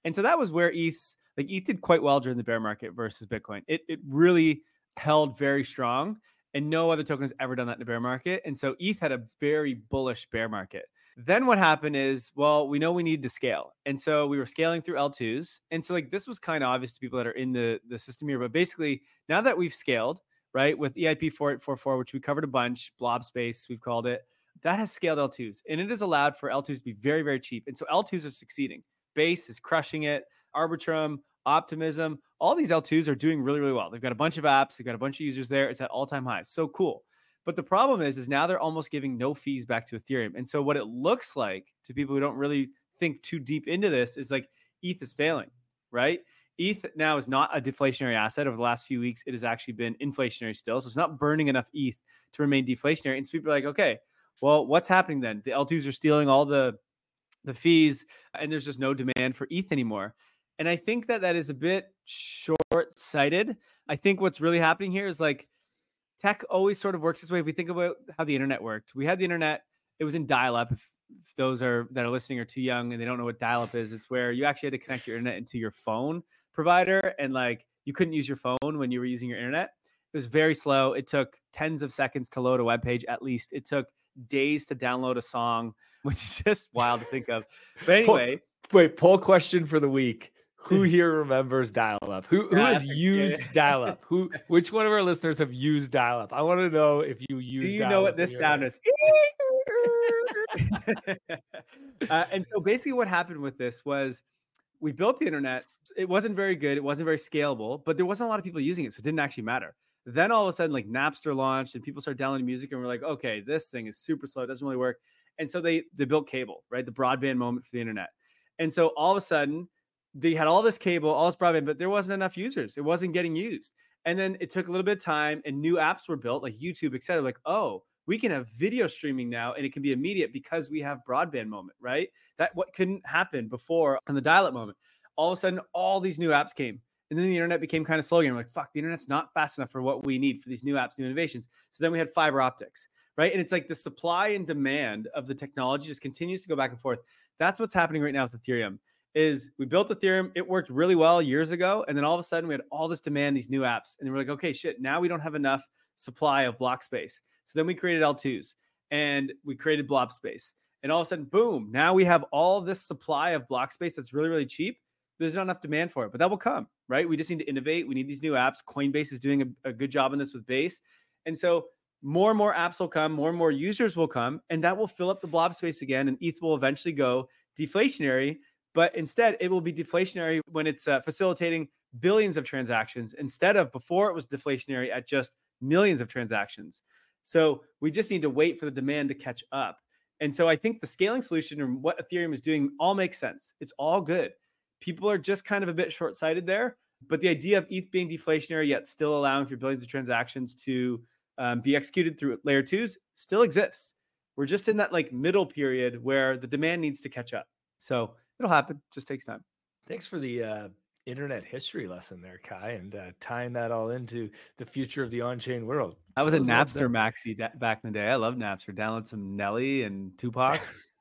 And so that was where ETH did quite well during the bear market versus Bitcoin. It really held very strong, and no other token has ever done that in the bear market. And so ETH had a very bullish bear market. Then what happened is, well, we know we need to scale. And so we were scaling through L2s. And so this was kind of obvious to people that are in the system here. But basically, now that we've scaled, right, with EIP 4844, which we covered a bunch, blob space, we've called it, that has scaled L2s. And it has allowed for L2s to be very, very cheap. And so L2s are succeeding. Base is crushing it. Arbitrum, Optimism, all these L2s are doing really, really well. They've got a bunch of apps. They've got a bunch of users there. It's at all-time highs. So cool. But the problem is now they're almost giving no fees back to Ethereum. And so what it looks like to people who don't really think too deep into this is like ETH is failing, right? ETH now is not a deflationary asset. Over the last few weeks, it has actually been inflationary still. So it's not burning enough ETH to remain deflationary. And so people are like, okay, well, what's happening then? The L2s are stealing all the fees, and there's just no demand for ETH anymore. And I think that is a bit short-sighted. I think what's really happening here is like tech always sort of works this way. If we think about how the internet worked, we had the internet, it was in dial-up. If those that are listening are too young and they don't know what dial-up is, it's where you actually had to connect your internet into your phone provider, and like you couldn't use your phone when you were using your internet. It was very slow. It took tens of seconds to load a web page at least. It took days to download a song, which is just wild to think of. But anyway. Poll question for the week. Who here remembers dial-up? Who has used dial-up? Which one of our listeners have used dial-up? I want to know if you use. Do you know what this sound is? And so basically, what happened with this was we built the internet. It wasn't very good. It wasn't very scalable, but there wasn't a lot of people using it, so it didn't actually matter. Then all of a sudden, like Napster launched, and people started downloading music, and we're like, okay, this thing is super slow. It doesn't really work. And so they built cable, right? The broadband moment for the internet. And so all of a sudden, they had all this cable, all this broadband, but there wasn't enough users. It wasn't getting used. And then it took a little bit of time, and new apps were built like YouTube, et cetera. Like, oh, we can have video streaming now, and it can be immediate because we have broadband moment, right? That what couldn't happen before on the dial-up moment. All of a sudden, all these new apps came. And then the internet became kind of slow again. We're like, fuck, the internet's not fast enough for what we need for these new apps, new innovations. So then we had fiber optics, right? And it's like the supply and demand of the technology just continues to go back and forth. That's what's happening right now with Ethereum. Is we built Ethereum, it worked really well years ago, and then all of a sudden we had all this demand, these new apps, and we're like, okay, shit, now we don't have enough supply of block space. So then we created L2s, and we created blob space, and all of a sudden, boom, now we have all this supply of block space that's really, really cheap. There's not enough demand for it, but that will come, right? We just need to innovate. We need these new apps. Coinbase is doing a good job on this with Base, and so more and more apps will come, more and more users will come, and that will fill up the blob space again, and ETH will eventually go deflationary. But instead, it will be deflationary when it's facilitating billions of transactions instead of before it was deflationary at just millions of transactions. So we just need to wait for the demand to catch up. And so I think the scaling solution and what Ethereum is doing all makes sense. It's all good. People are just kind of a bit short-sighted there. But the idea of ETH being deflationary yet still allowing for billions of transactions to be executed through layer twos still exists. We're just in that like middle period where the demand needs to catch up. So it'll happen. Just takes time. Thanks for the internet history lesson there, Kai, and tying that all into the future of the on-chain world. I was a Napster maxi back in the day. I love Napster. Download some Nelly and Tupac.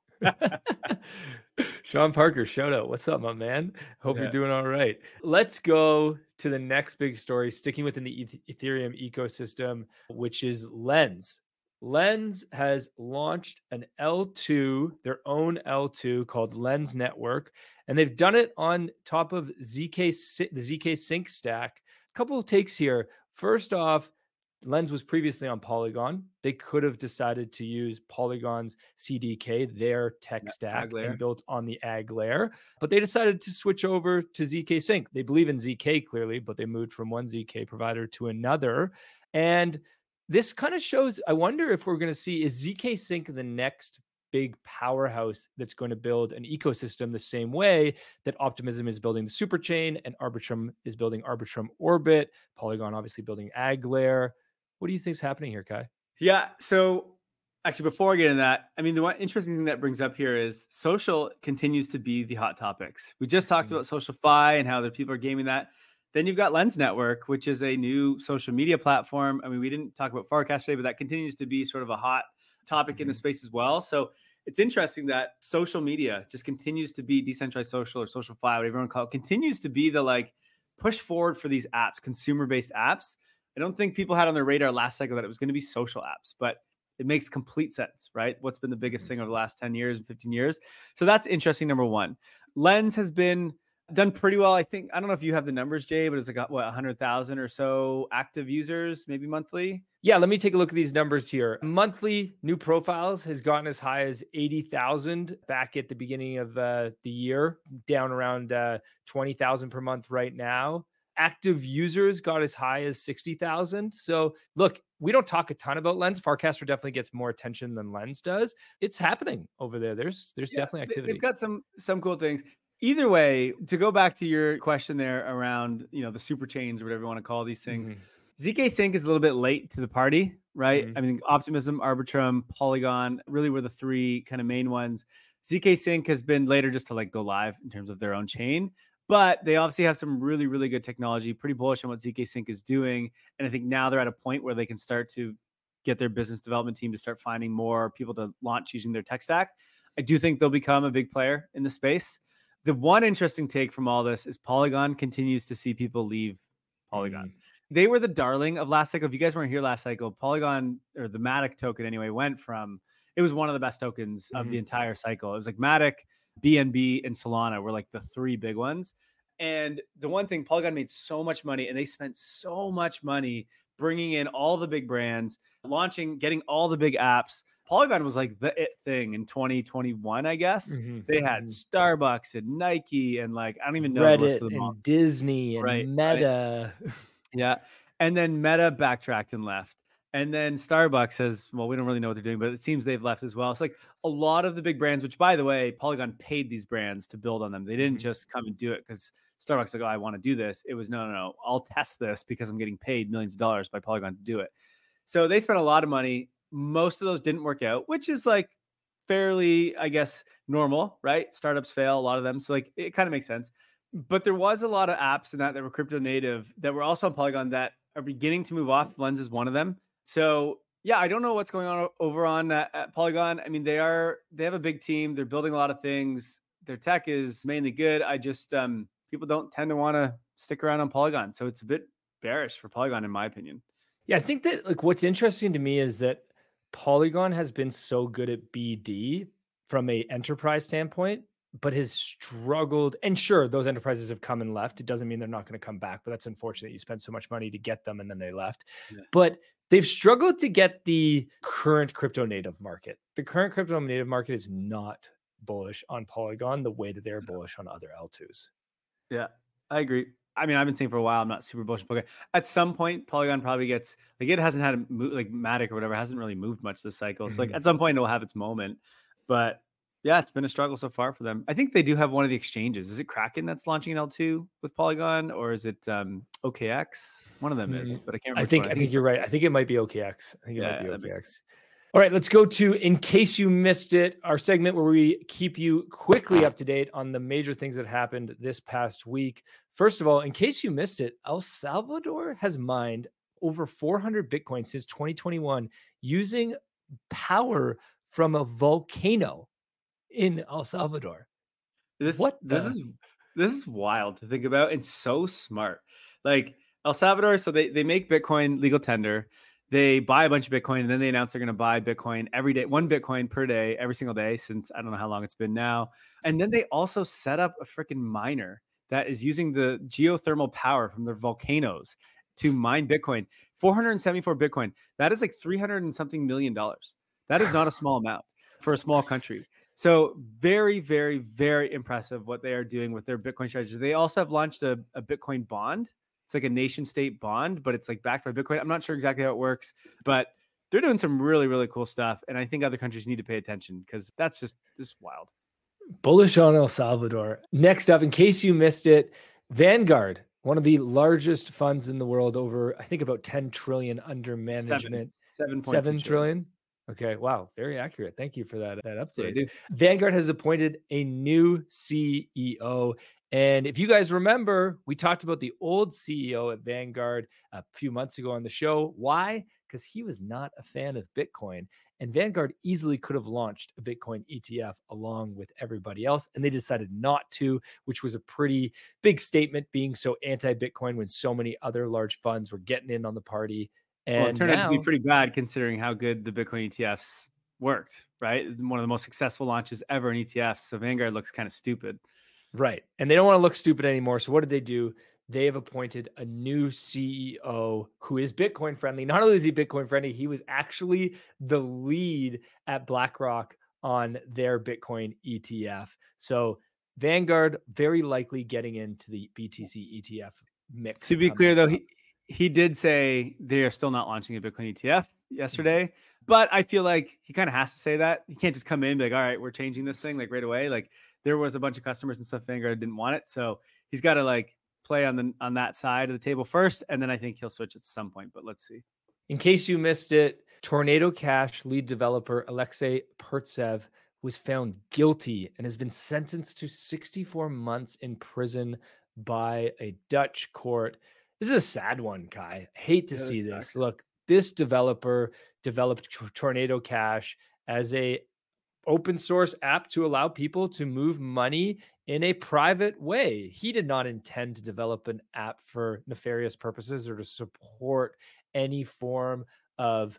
Sean Parker, shout out. What's up, my man? Hope you're doing all right. Let's go to the next big story, sticking within the Ethereum ecosystem, which is Lens. Lens has launched an L2, their own L2 called Lens Network, and they've done it on top of the ZK Sync stack. A couple of takes here. First off, Lens was previously on Polygon. They could have decided to use Polygon's CDK, their tech stack, and built on the AG layer, but they decided to switch over to ZK Sync. They believe in ZK clearly, but they moved from one ZK provider to another. And this kind of shows, I wonder if we're going to see, is ZK Sync the next big powerhouse that's going to build an ecosystem the same way that Optimism is building the Superchain and Arbitrum is building Arbitrum Orbit, Polygon obviously building AG layer. What do you think is happening here, Kai? Yeah, so actually, before I get into that, I mean, the one interesting thing that brings up here is social continues to be the hot topics. We just talked about SocialFi and how the people are gaming that. Then you've got Lens Network, which is a new social media platform. I mean, we didn't talk about Farcast today, but that continues to be sort of a hot topic in the space as well. So it's interesting that social media just continues to be decentralized social or social fi, whatever you want to call it, continues to be the like push forward for these apps, consumer-based apps. I don't think people had on their radar last cycle that it was going to be social apps, but it makes complete sense, right? What's been the biggest thing over the last 10 years and 15 years. So that's interesting. Number one, Lens has been done pretty well. I think, I don't know if you have the numbers, Jay, but it's like, what, 100,000 or so active users, maybe monthly? Yeah, let me take a look at these numbers here. Monthly new profiles has gotten as high as 80,000 back at the beginning of the year, down around 20,000 per month right now. Active users got as high as 60,000. So look, we don't talk a ton about Lens. Farcaster definitely gets more attention than Lens does. It's happening over there. There's definitely activity. They've got some cool things. Either way, to go back to your question there around, the super chains or whatever you want to call these things, ZK Sync is a little bit late to the party, right? I mean, Optimism, Arbitrum, Polygon really were the three kind of main ones. ZK Sync has been later just to like go live in terms of their own chain, but they obviously have some really, really good technology, pretty bullish on what ZK Sync is doing. And I think now they're at a point where they can start to get their business development team to start finding more people to launch using their tech stack. I do think they'll become a big player in the space. The one interesting take from all this is Polygon continues to see people leave Polygon. They were the darling of last cycle. If you guys weren't here last cycle, Polygon, or the Matic token anyway, went from, it was one of the best tokens of the entire cycle. It was like Matic, BNB, and Solana were like the three big ones. And the one thing, Polygon made so much money and they spent so much money bringing in all the big brands, launching, getting all the big apps. Polygon was like the it thing in 2021, I guess. They had Starbucks and Nike and like, I don't even know Reddit the list of them all. and Disney and Meta. Right. Yeah. And then Meta backtracked and left. And then Starbucks has, well, we don't really know what they're doing, but it seems they've left as well. It's like a lot of the big brands, which by the way, Polygon paid these brands to build on them. They didn't just come and do it because Starbucks like, oh, I want to do this. It was no, I'll test this because I'm getting paid millions of dollars by Polygon to do it. So they spent a lot of money. Most of those didn't work out, which is like fairly, I guess, normal, right? Startups fail, a lot of them. So like it kind of makes sense. But there was a lot of apps in that were crypto native that were also on Polygon that are beginning to move off. Lens is one of them. So yeah, I don't know what's going on over on at Polygon. I mean, they have a big team. They're building a lot of things. Their tech is mainly good. I just, people don't tend to want to stick around on Polygon. So it's a bit bearish for Polygon, in my opinion. Yeah, I think that like what's interesting to me is that Polygon has been so good at BD from a enterprise standpoint, but has struggled. And sure, those enterprises have come and left. It doesn't mean they're not going to come back, but that's unfortunate. You spent so much money to get them and then they left. Yeah. But they've struggled to get the current crypto native market. The current crypto native market is not bullish on Polygon the way that they're bullish on other L2s. Yeah, I agree. I mean, I've been saying for a while, I'm not super bullish on Polygon. At some point, Polygon probably gets, like it hasn't had a move, like Matic or whatever, hasn't really moved much this cycle. So like at some point it'll have its moment, but yeah, it's been a struggle so far for them. I think they do have one of the exchanges. Is it Kraken that's launching an L2 with Polygon, or is it OKX? One of them is, but I can't remember. I think you're right. I think it might be OKX. I think it might be OKX. All right, let's go to In Case You Missed It, our segment where we keep you quickly up to date on the major things that happened this past week. First of all, in case you missed it, El Salvador has mined over 400 Bitcoin since 2021 using power from a volcano in El Salvador. This is wild to think about. It's so smart. Like El Salvador, so they make Bitcoin legal tender. They buy a bunch of Bitcoin and then they announce they're going to buy Bitcoin every day, 1 Bitcoin per day, every single day since I don't know how long it's been now. And then they also set up a freaking miner that is using the geothermal power from their volcanoes to mine Bitcoin. 474 Bitcoin. That is like $300 and something million. That is not a small amount for a small country. So very, very, very impressive what they are doing with their Bitcoin strategy. They also have launched a Bitcoin bond. It's like a nation state bond, but it's like backed by Bitcoin. I'm not sure exactly how it works, but they're doing some really, really cool stuff. And I think other countries need to pay attention because that's just wild. Bullish on El Salvador. Next up, in case you missed it, Vanguard, one of the largest funds in the world, over, I think about 10 trillion under management. 7 trillion. Okay. Wow. Very accurate. Thank you for that update. Vanguard has appointed a new CEO, And if you guys remember, we talked about the old CEO at Vanguard a few months ago on the show. Why? Because he was not a fan of Bitcoin. And Vanguard easily could have launched a Bitcoin ETF along with everybody else. And they decided not to, which was a pretty big statement, being so anti-Bitcoin when so many other large funds were getting in on the party. And well, it turned out to be pretty bad considering how good the Bitcoin ETFs worked, right? One of the most successful launches ever in ETFs. So Vanguard looks kind of stupid. Right. And they don't want to look stupid anymore. So what did they do? They have appointed a new CEO who is Bitcoin friendly. Not only is he Bitcoin friendly, he was actually the lead at BlackRock on their Bitcoin ETF. So Vanguard very likely getting into the BTC ETF mix. To be clear, though, he did say they are still not launching a Bitcoin ETF yesterday, but I feel like he kind of has to say that. He can't just come in and be like, all right, we're changing this thing like right away. Like there was a bunch of customers and stuff Vanguard didn't want it. So he's got to like play on that side of the table first. And then I think he'll switch at some point, but let's see. In case you missed it, Tornado Cash lead developer Alexei Pertsev was found guilty and has been sentenced to 64 months in prison by a Dutch court. This is a sad one, Kai. I hate to see this. Look, this developer developed Tornado Cash as a open source app to allow people to move money in a private way. He did not intend to develop an app for nefarious purposes or to support any form of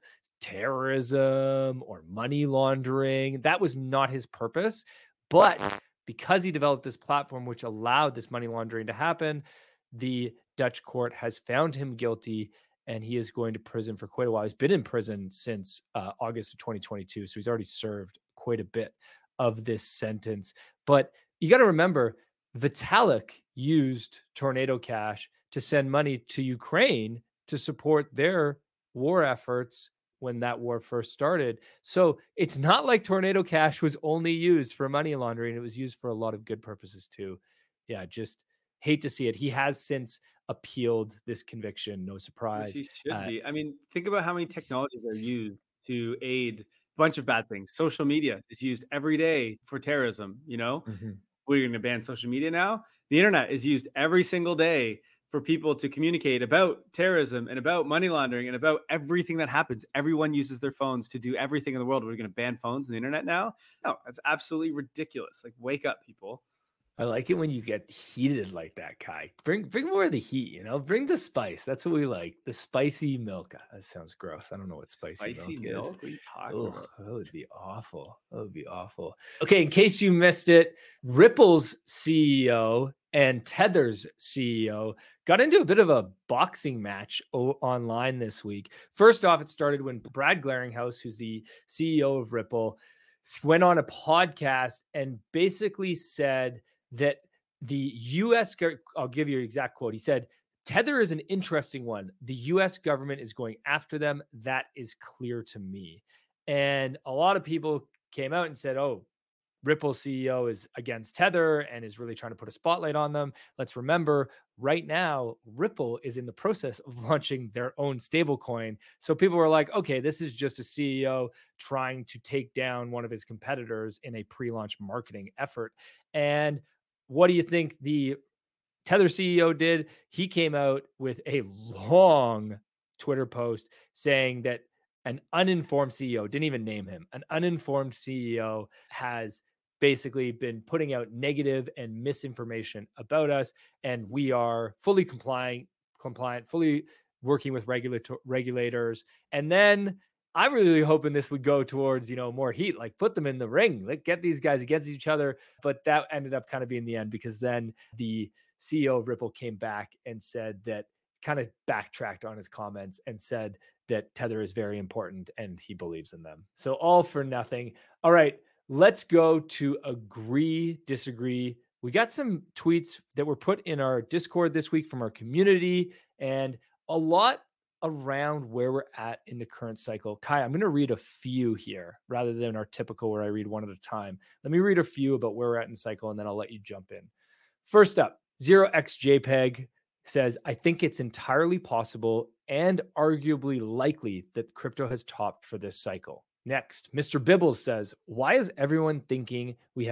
terrorism or money laundering. That was not his purpose. But because he developed this platform which allowed this money laundering to happen, the Dutch court has found him guilty and he is going to prison for quite a while. He's been in prison since August of 2022. So he's already served quite a bit of this sentence. But you got to remember, Vitalik used Tornado Cash to send money to Ukraine to support their war efforts when that war first started. So it's not like Tornado Cash was only used for money laundering. It was used for a lot of good purposes too. Yeah, just hate to see it. He has since appealed this conviction. No surprise. Which he should be. I mean, think about how many technologies are used to aid a bunch of bad things. Social media is used every day for terrorism. You know, we're going to ban social media now. The internet is used every single day for people to communicate about terrorism and about money laundering and about everything that happens. Everyone uses their phones to do everything in the world. We're going to ban phones and the internet now? No, that's absolutely ridiculous. Like, wake up, people. I like it when you get heated like that, Kai. Bring more of the heat, you know? Bring the spice. That's what we like. The spicy milk. That sounds gross. I don't know what spicy milk is. What are you talking about? That would be awful. That would be awful. Okay, in case you missed it, Ripple's CEO and Tether's CEO got into a bit of a boxing match online this week. First off, it started when Brad Glaringhouse, who's the CEO of Ripple, went on a podcast and basically said that the U.S. I'll give you an exact quote. He said, Tether is an interesting one. The U.S. government is going after them. That is clear to me. And a lot of people came out and said, oh, Ripple CEO is against Tether and is really trying to put a spotlight on them. Let's remember right now, Ripple is in the process of launching their own stablecoin. So people were like, okay, this is just a CEO trying to take down one of his competitors in a pre-launch marketing effort. And what do you think the Tether CEO did? He came out with a long Twitter post saying that an uninformed CEO, didn't even name him, an uninformed CEO has basically been putting out negative and misinformation about us. And we are fully compliant, fully working with regulators. And then I'm really hoping this would go towards, more heat, like put them in the ring, like get these guys against each other. But that ended up kind of being the end, because then the CEO of Ripple came back and said that, kind of backtracked on his comments and said that Tether is very important and he believes in them. So all for nothing. All right, let's go to agree, disagree. We got some tweets that were put in our Discord this week from our community, and a lot around where we're at in the current cycle. Kai, I'm going to read a few here rather than our typical where I read one at a time. Let me read a few about where we're at in cycle, and then I'll let you jump in. First up, 0xJPEG says, I think it's entirely possible and arguably likely that crypto has topped for this cycle. Next, Mr. Bibbles says, why is everyone thinking we have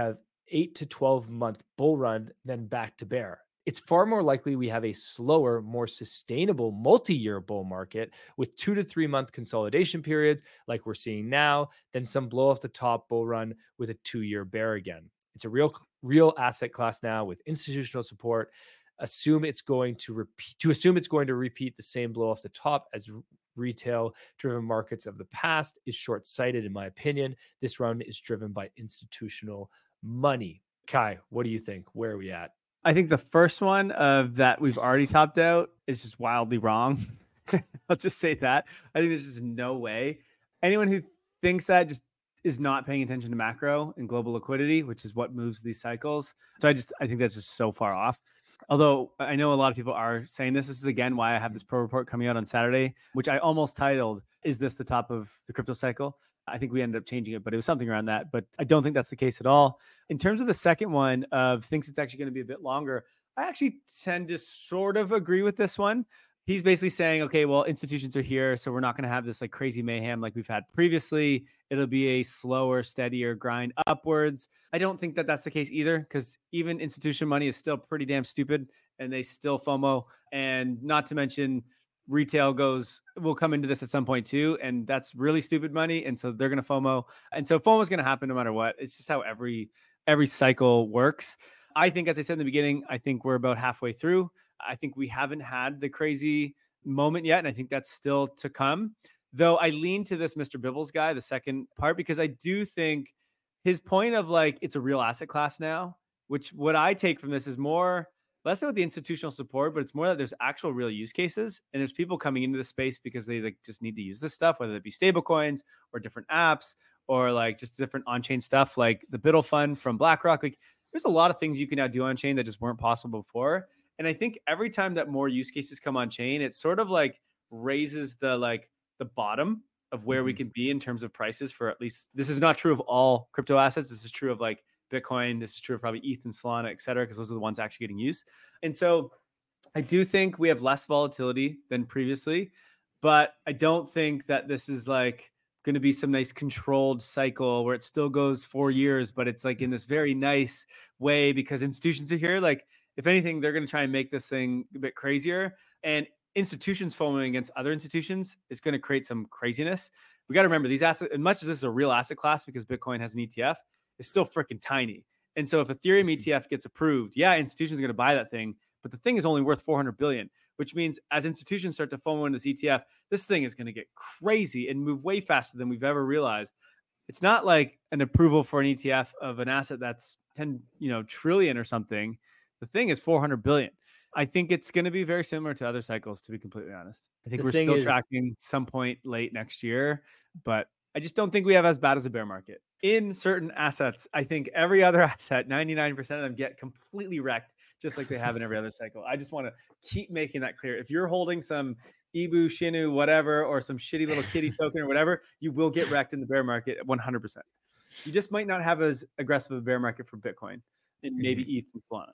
8 to 12 month bull run than back to bear. It's far more likely we have a slower, more sustainable multi-year bull market with 2 to 3 month consolidation periods like we're seeing now than some blow off the top bull run with a 2-year bear again. It's a real asset class now with institutional support. Assume it's going to repeat the same blow off the top as retail driven markets of the past is short-sighted in my opinion. This run is driven by institutional money. Kai, what do you think? Where are we at? I think the first one of that we've already topped out is just wildly wrong. I'll just say that. I think there's just no way. Anyone who thinks that just is not paying attention to macro and global liquidity, which is what moves these cycles. So I think that's just so far off. Although I know a lot of people are saying this. This is again why I have this pro report coming out on Saturday, which I almost titled, "Is this the top of the crypto cycle?" I think we ended up changing it, but it was something around that. But I don't think that's the case at all. In terms of the second one of thinks it's actually going to be a bit longer, I actually tend to sort of agree with this one. He's basically saying, okay, well, institutions are here, so we're not going to have this like crazy mayhem like we've had previously. It'll be a slower, steadier grind upwards. I don't think that that's the case either, because even institution money is still pretty damn stupid and they still FOMO. And not to mention retail will come into this at some point too. And that's really stupid money. And so they're going to FOMO. And so FOMO is going to happen no matter what. It's just how every cycle works. I think, as I said in the beginning, I think we're about halfway through. I think we haven't had the crazy moment yet. And I think that's still to come. Though I lean to this Mr. Bibbles guy, the second part, because I do think his point of like, it's a real asset class now, which what I take from this is less about the institutional support, but it's more that there's actual real use cases. And there's people coming into the space because they like just need to use this stuff, whether it be stable coins or different apps or like just different on-chain stuff, like the Biddle Fund from BlackRock. Like there's a lot of things you can now do on chain that just weren't possible before. And I think every time that more use cases come on chain, it sort of like raises the bottom of where we can be in terms of prices for at least, this is not true of all crypto assets. This is true of like Bitcoin. This is true of probably ETH and Solana, et cetera, because those are the ones actually getting used. And so I do think we have less volatility than previously, but I don't think that this is like going to be some nice controlled cycle where it still goes 4 years, but it's like in this very nice way because institutions are here. Like if anything, they're going to try and make this thing a bit crazier, and institutions foaming against other institutions is going to create some craziness. We got to remember these assets, as much as this is a real asset class because Bitcoin has an ETF, it's still freaking tiny. And so if Ethereum ETF gets approved, institutions are going to buy that thing, but the thing is only worth 400 billion, which means as institutions start to FOMO in this ETF, this thing is going to get crazy and move way faster than we've ever realized. It's not like an approval for an ETF of an asset that's 10, trillion or something. The thing is 400 billion. I think it's going to be very similar to other cycles, to be completely honest. I think we're still tracking some point late next year, but I just don't think we have as bad as a bear market. In certain assets, I think every other asset, 99% of them get completely wrecked, just like they have in every other cycle. I just want to keep making that clear. If you're holding some Ibu, Shinu, whatever, or some shitty little kitty token or whatever, you will get wrecked in the bear market 100%. You just might not have as aggressive a bear market for Bitcoin and maybe ETH and Solana.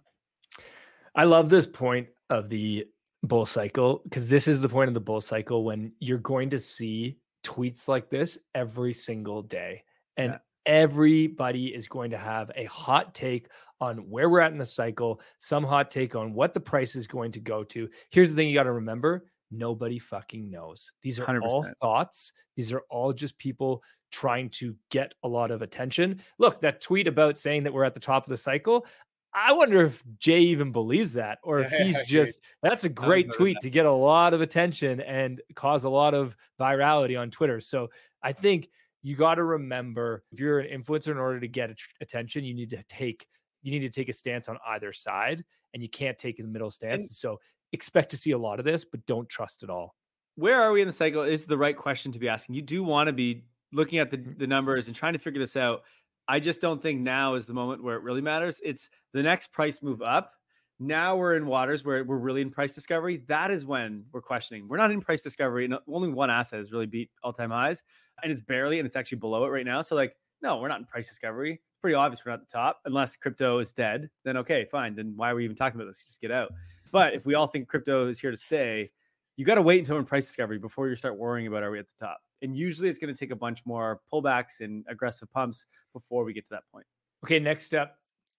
I love this point of the bull cycle because this is the point of the bull cycle when you're going to see tweets like this every single day. And everybody is going to have a hot take on where we're at in the cycle, some hot take on what the price is going to go to. Here's the thing you got to remember. Nobody fucking knows. These are 100%. All thoughts. These are all just people trying to get a lot of attention. Look, that tweet about saying that we're at the top of the cycle, I wonder if Jay even believes that, or if he's just, that's a great tweet to get a lot of attention and cause a lot of virality on Twitter. So I think you got to remember, if you're an influencer, in order to get attention, you need to take a stance on either side, and you can't take a middle stance. So expect to see a lot of this, but don't trust it all. Where are we in the cycle is the right question to be asking. You do want to be looking at the numbers and trying to figure this out. I just don't think now is the moment where it really matters. It's the next price move up. Now we're in waters where we're really in price discovery. That is when we're questioning. We're not in price discovery. And only one asset has really beat all-time highs, and it's actually below it right now. So no, we're not in price discovery. It's pretty obvious we're not at the top. Unless crypto is dead, then okay, fine. Then why are we even talking about this? Just get out. But if we all think crypto is here to stay, you got to wait until we're in price discovery before you start worrying about, are we at the top? And usually it's going to take a bunch more pullbacks and aggressive pumps before we get to that point. Okay, next up,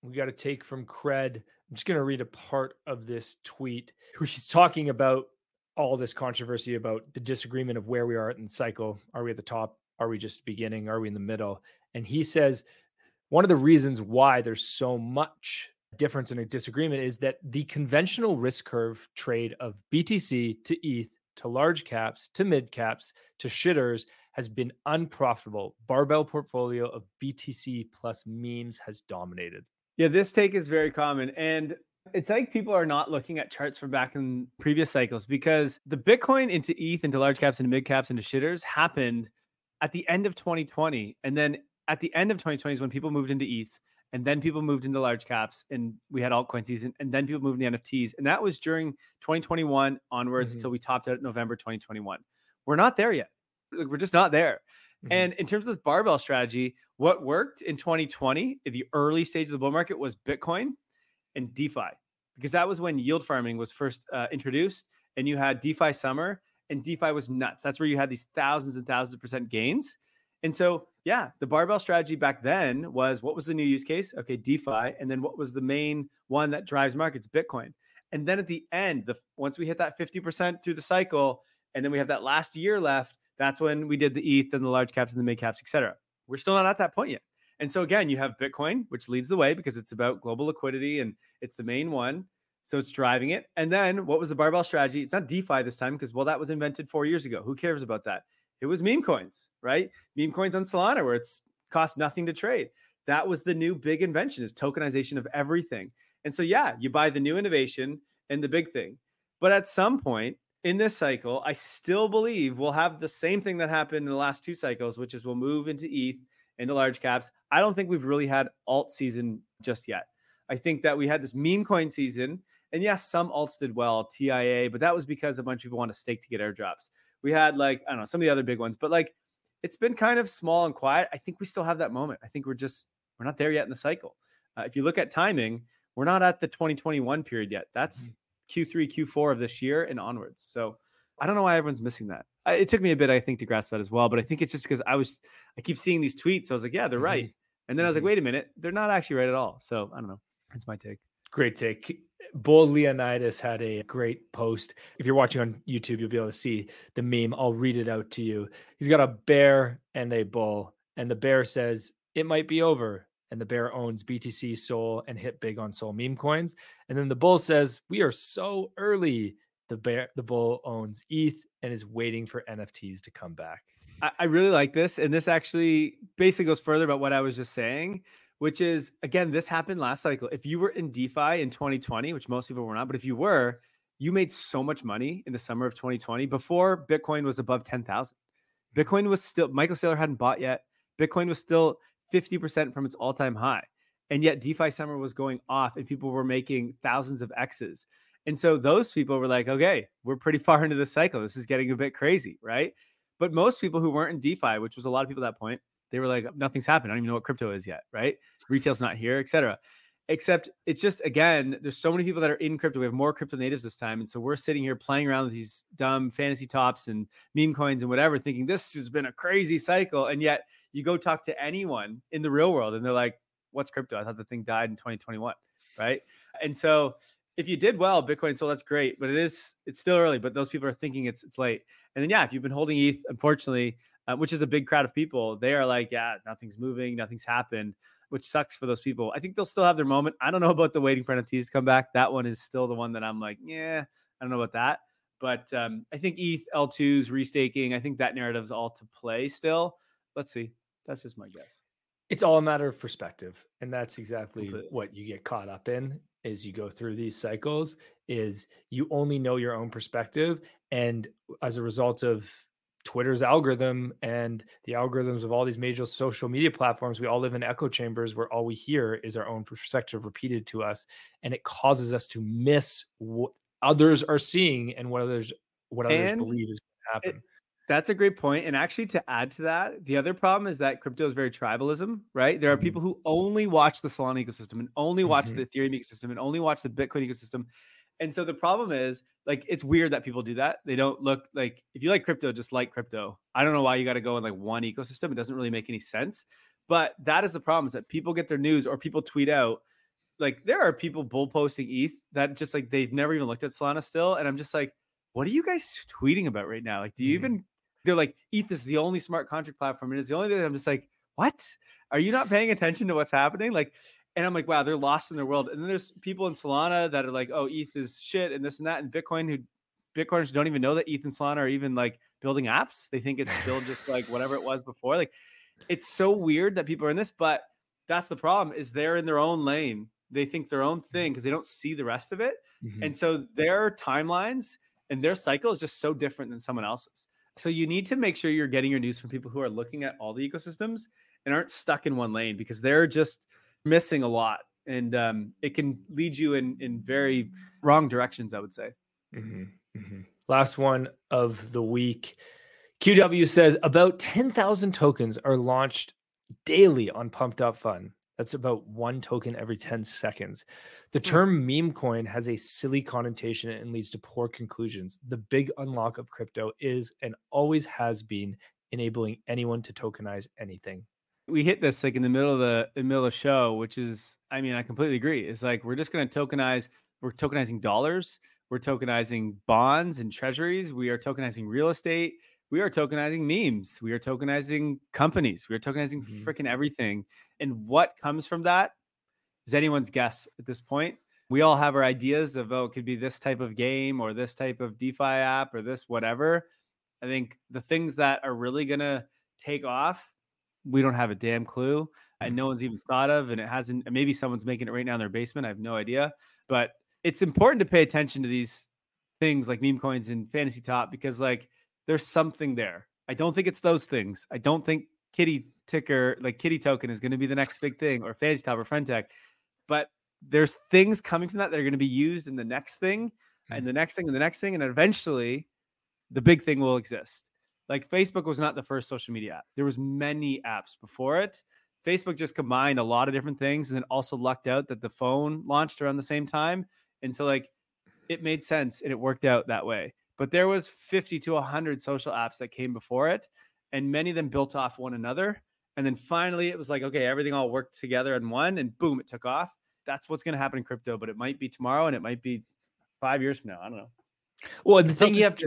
we got to take from Cred. I'm just going to read a part of this tweet where he's talking about all this controversy about the disagreement of where we are in the cycle. Are we at the top? Are we just beginning? Are we in the middle? And he says, one of the reasons why there's so much difference in a disagreement is that the conventional risk curve trade of BTC to ETH to large caps to mid caps to shitters has been unprofitable. Barbell portfolio of BTC plus memes has dominated. Yeah, this take is very common. And it's like people are not looking at charts from back in previous cycles, because the Bitcoin into ETH, into large caps, into mid caps, into shitters happened at the end of 2020. And then at the end of 2020 is when people moved into ETH, and then people moved into large caps, and we had altcoin season, and then people moved into NFTs. And that was during 2021 onwards until we topped out November 2021. We're not there yet. We're just not there. And in terms of this barbell strategy, what worked in 2020, in the early stage of the bull market, was Bitcoin and DeFi, because that was when yield farming was first introduced, and you had DeFi summer, and DeFi was nuts. That's where you had these thousands and thousands of percent gains. And so, yeah, the barbell strategy back then was, what was the new use case? Okay, DeFi. And then what was the main one that drives markets? Bitcoin. And then at the end, once we hit that 50% through the cycle, and then we have that last year left, that's when we did the ETH and the large caps and the mid caps, et cetera. We're still not at that point yet. And so again, you have Bitcoin, which leads the way because it's about global liquidity and it's the main one. So it's driving it. And then what was the barbell strategy? It's not DeFi this time because, well, that was invented 4 years ago. Who cares about that? It was meme coins, right? Meme coins on Solana, where it's cost nothing to trade. That was the new big invention, is tokenization of everything. And so, yeah, you buy the new innovation and the big thing. But at some point in this cycle, I still believe we'll have the same thing that happened in the last two cycles, which is we'll move into ETH, into large caps. I don't think we've really had alt season just yet. I think that we had this meme coin season. And yes, some alts did well, TIA, but that was because a bunch of people want to stake to get airdrops. We had, like, I don't know, some of the other big ones, but like, it's been kind of small and quiet. I think we still have that moment. I think we're not there yet in the cycle. If you look at timing, we're not at the 2021 period yet. That's Q3, Q4 of this year and onwards. So I don't know why everyone's missing that. It took me a bit, I think, to grasp that as well. But I think it's just because I keep seeing these tweets. So I was like, yeah, they're right. And then I was like, wait a minute, they're not actually right at all. So I don't know. That's my take. Great take. Bull Leonidas had a great post. If you're watching on YouTube, you'll be able to see the meme. I'll read it out to you. He's got a bear and a bull, and the bear says, "It might be over." And the bear owns BTC, Sol, and hit big on Sol meme coins. And then the bull says, "We are so early." The bull owns ETH and is waiting for NFTs to come back. I really like this. And this actually basically goes further about what I was just saying, which is, again, this happened last cycle. If you were in DeFi in 2020, which most people were not, but if you were, you made so much money in the summer of 2020 before Bitcoin was above 10,000. Bitcoin was still, Michael Saylor hadn't bought yet. Bitcoin was still 50% from its all-time high. And yet DeFi summer was going off and people were making thousands of X's. And so those people were like, okay, we're pretty far into the cycle. This is getting a bit crazy, right? But most people who weren't in DeFi, which was a lot of people at that point, they were like, nothing's happened. I don't even know what crypto is yet, right? Retail's not here, et cetera. Except it's just, again, there's so many people that are in crypto. We have more crypto natives this time. And so we're sitting here playing around with these dumb fantasy tops and meme coins and whatever, thinking this has been a crazy cycle. And yet you go talk to anyone in the real world and they're like, what's crypto? I thought the thing died in 2021, right? And so if you did well, Bitcoin, so that's great, but it's still early, but those people are thinking it's late. And then, yeah, if you've been holding ETH, unfortunately, which is a big crowd of people, they are like, yeah, nothing's moving, nothing's happened, which sucks for those people. I think they'll still have their moment. I don't know about the waiting for NFTs to come back. That one is still the one that I'm like, yeah, I don't know about that. But I think ETH, L2s, restaking, I think that narrative's all to play still. Let's see. That's just my guess. It's all a matter of perspective. And that's exactly what you get caught up in as you go through these cycles, is you only know your own perspective. And as a result of Twitter's algorithm and the algorithms of all these major social media platforms, we all live in echo chambers where all we hear is our own perspective repeated to us. And it causes us to miss what others are seeing and what others believe is going to happen. That's a great point. And actually, to add to that, the other problem is that crypto is very tribalism, right? There are people who only watch the Solana ecosystem and only watch the Ethereum ecosystem and only watch the Bitcoin ecosystem. And so the problem is, like, it's weird that people do that. They don't look like, if you like crypto, just like crypto. I don't know why you got to go in like one ecosystem. It doesn't really make any sense. But that is the problem, is that people get their news or people tweet out, like there are people bull posting ETH that just like they've never even looked at Solana still. And I'm just like, what are you guys tweeting about right now? Like, do you even, they're like, ETH is the only smart contract platform. And it's the only thing. I'm just like, what? Are you not paying attention to what's happening? Like, and I'm like, wow, they're lost in their world. And then there's people in Solana that are like, oh, ETH is shit and this and that. And Bitcoiners don't even know that ETH and Solana are even like building apps. They think it's still just like whatever it was before. Like, it's so weird that people are in this, but that's the problem is they're in their own lane. They think their own thing because they don't see the rest of it. And so their timelines and their cycle is just so different than someone else's. So you need to make sure you're getting your news from people who are looking at all the ecosystems and aren't stuck in one lane because they're just missing a lot. And it can lead you in very wrong directions, I would say. Last one of the week. QW says about 10,000 tokens are launched daily on Pumped Up Fund. That's about one token every 10 seconds. The term meme coin has a silly connotation and leads to poor conclusions. The big unlock of crypto is and always has been enabling anyone to tokenize anything. We hit this like in the middle of the show, which is, I mean, I completely agree. It's like we're just going to tokenize. We're tokenizing dollars. We're tokenizing bonds and treasuries. We are tokenizing real estate. We are tokenizing memes. We are tokenizing companies. We are tokenizing freaking everything. And what comes from that is anyone's guess at this point. We all have our ideas of, oh, it could be this type of game or this type of DeFi app or this whatever. I think the things that are really going to take off, we don't have a damn clue. And no one's even thought of, and it hasn't. Maybe someone's making it right now in their basement. I have no idea. But it's important to pay attention to these things like meme coins and Fantasy Top because like, there's something there. I don't think it's those things. I don't think Kitty ticker, like Kitty token is going to be the next big thing or Fantasy Top or Friendtech, but there's things coming from that are going to be used in the next thing and the next thing and the next thing. And eventually the big thing will exist. Like Facebook was not the first social media app. There was many apps before it. Facebook just combined a lot of different things and then also lucked out that the phone launched around the same time. And so like it made sense and it worked out that way. But there was 50 to 100 social apps that came before it, and many of them built off one another. And then finally, it was like, okay, everything all worked together in one, and boom, it took off. That's what's going to happen in crypto, but it might be tomorrow, and it might be 5 years from now. I don't know. Well, the thing you have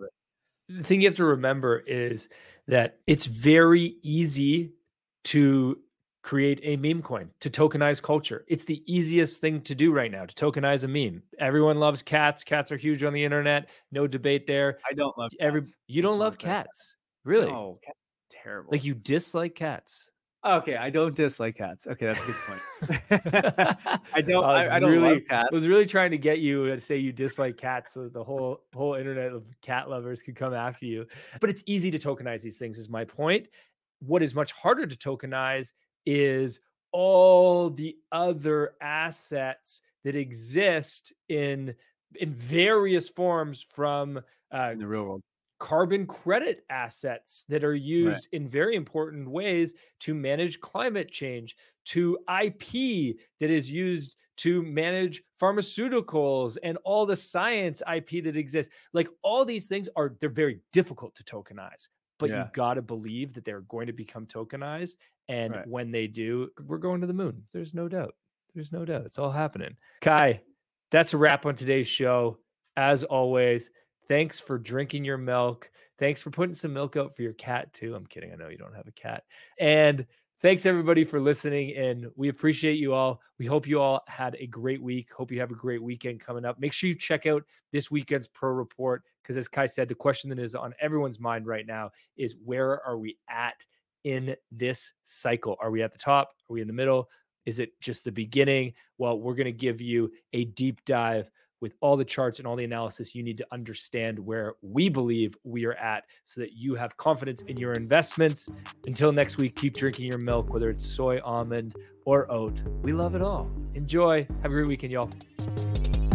to remember is that it's very easy to create a meme coin, to tokenize culture. It's the easiest thing to do right now, to tokenize a meme. Everyone loves cats. Cats are huge on the internet. No debate there. I don't love cats. You don't love cats? Really? Oh, terrible. Like you dislike cats? Okay, I don't dislike cats. Okay, that's a good point. I don't love cats. I was really trying to get you to say you dislike cats so the whole internet of cat lovers could come after you. But it's easy to tokenize these things is my point. What is much harder to tokenize is all the other assets that exist in various forms from in the real world. Carbon credit assets that are used in very important ways to manage climate change, to IP that is used to manage pharmaceuticals and all the science IP that exists. Like all these things they're very difficult to tokenize. But you got to believe that they're going to become tokenized. And when they do, we're going to the moon. There's no doubt. There's no doubt. It's all happening. Kai, that's a wrap on today's show. As always, thanks for drinking your milk. Thanks for putting some milk out for your cat, too. I'm kidding. I know you don't have a cat. And thanks, everybody, for listening. And we appreciate you all. We hope you all had a great week. Hope you have a great weekend coming up. Make sure you check out this weekend's Pro Report because, as Kai said, the question that is on everyone's mind right now is where are we at in this cycle? Are we at the top? Are we in the middle? Is it just the beginning? Well, we're going to give you a deep dive with all the charts and all the analysis you need to understand where we believe we are at so that you have confidence in your investments. Until next week, keep drinking your milk, whether it's soy, almond, or oat. We love it all. Enjoy. Have a great weekend, y'all.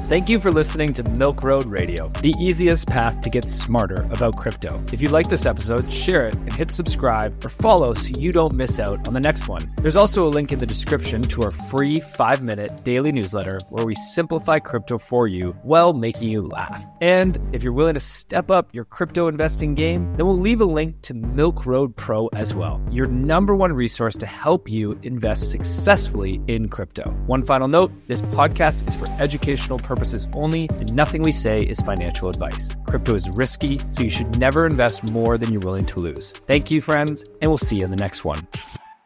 Thank you for listening to Milk Road Radio, the easiest path to get smarter about crypto. If you like this episode, share it and hit subscribe or follow so you don't miss out on the next one. There's also a link in the description to our free 5-minute daily newsletter where we simplify crypto for you while making you laugh. And if you're willing to step up your crypto investing game, then we'll leave a link to Milk Road Pro as well, your #1 resource to help you invest successfully in crypto. One final note, this podcast is for educational purposes only, and nothing we say is financial advice. Crypto is risky, so you should never invest more than you're willing to lose. Thank you, friends, and we'll see you in the next one.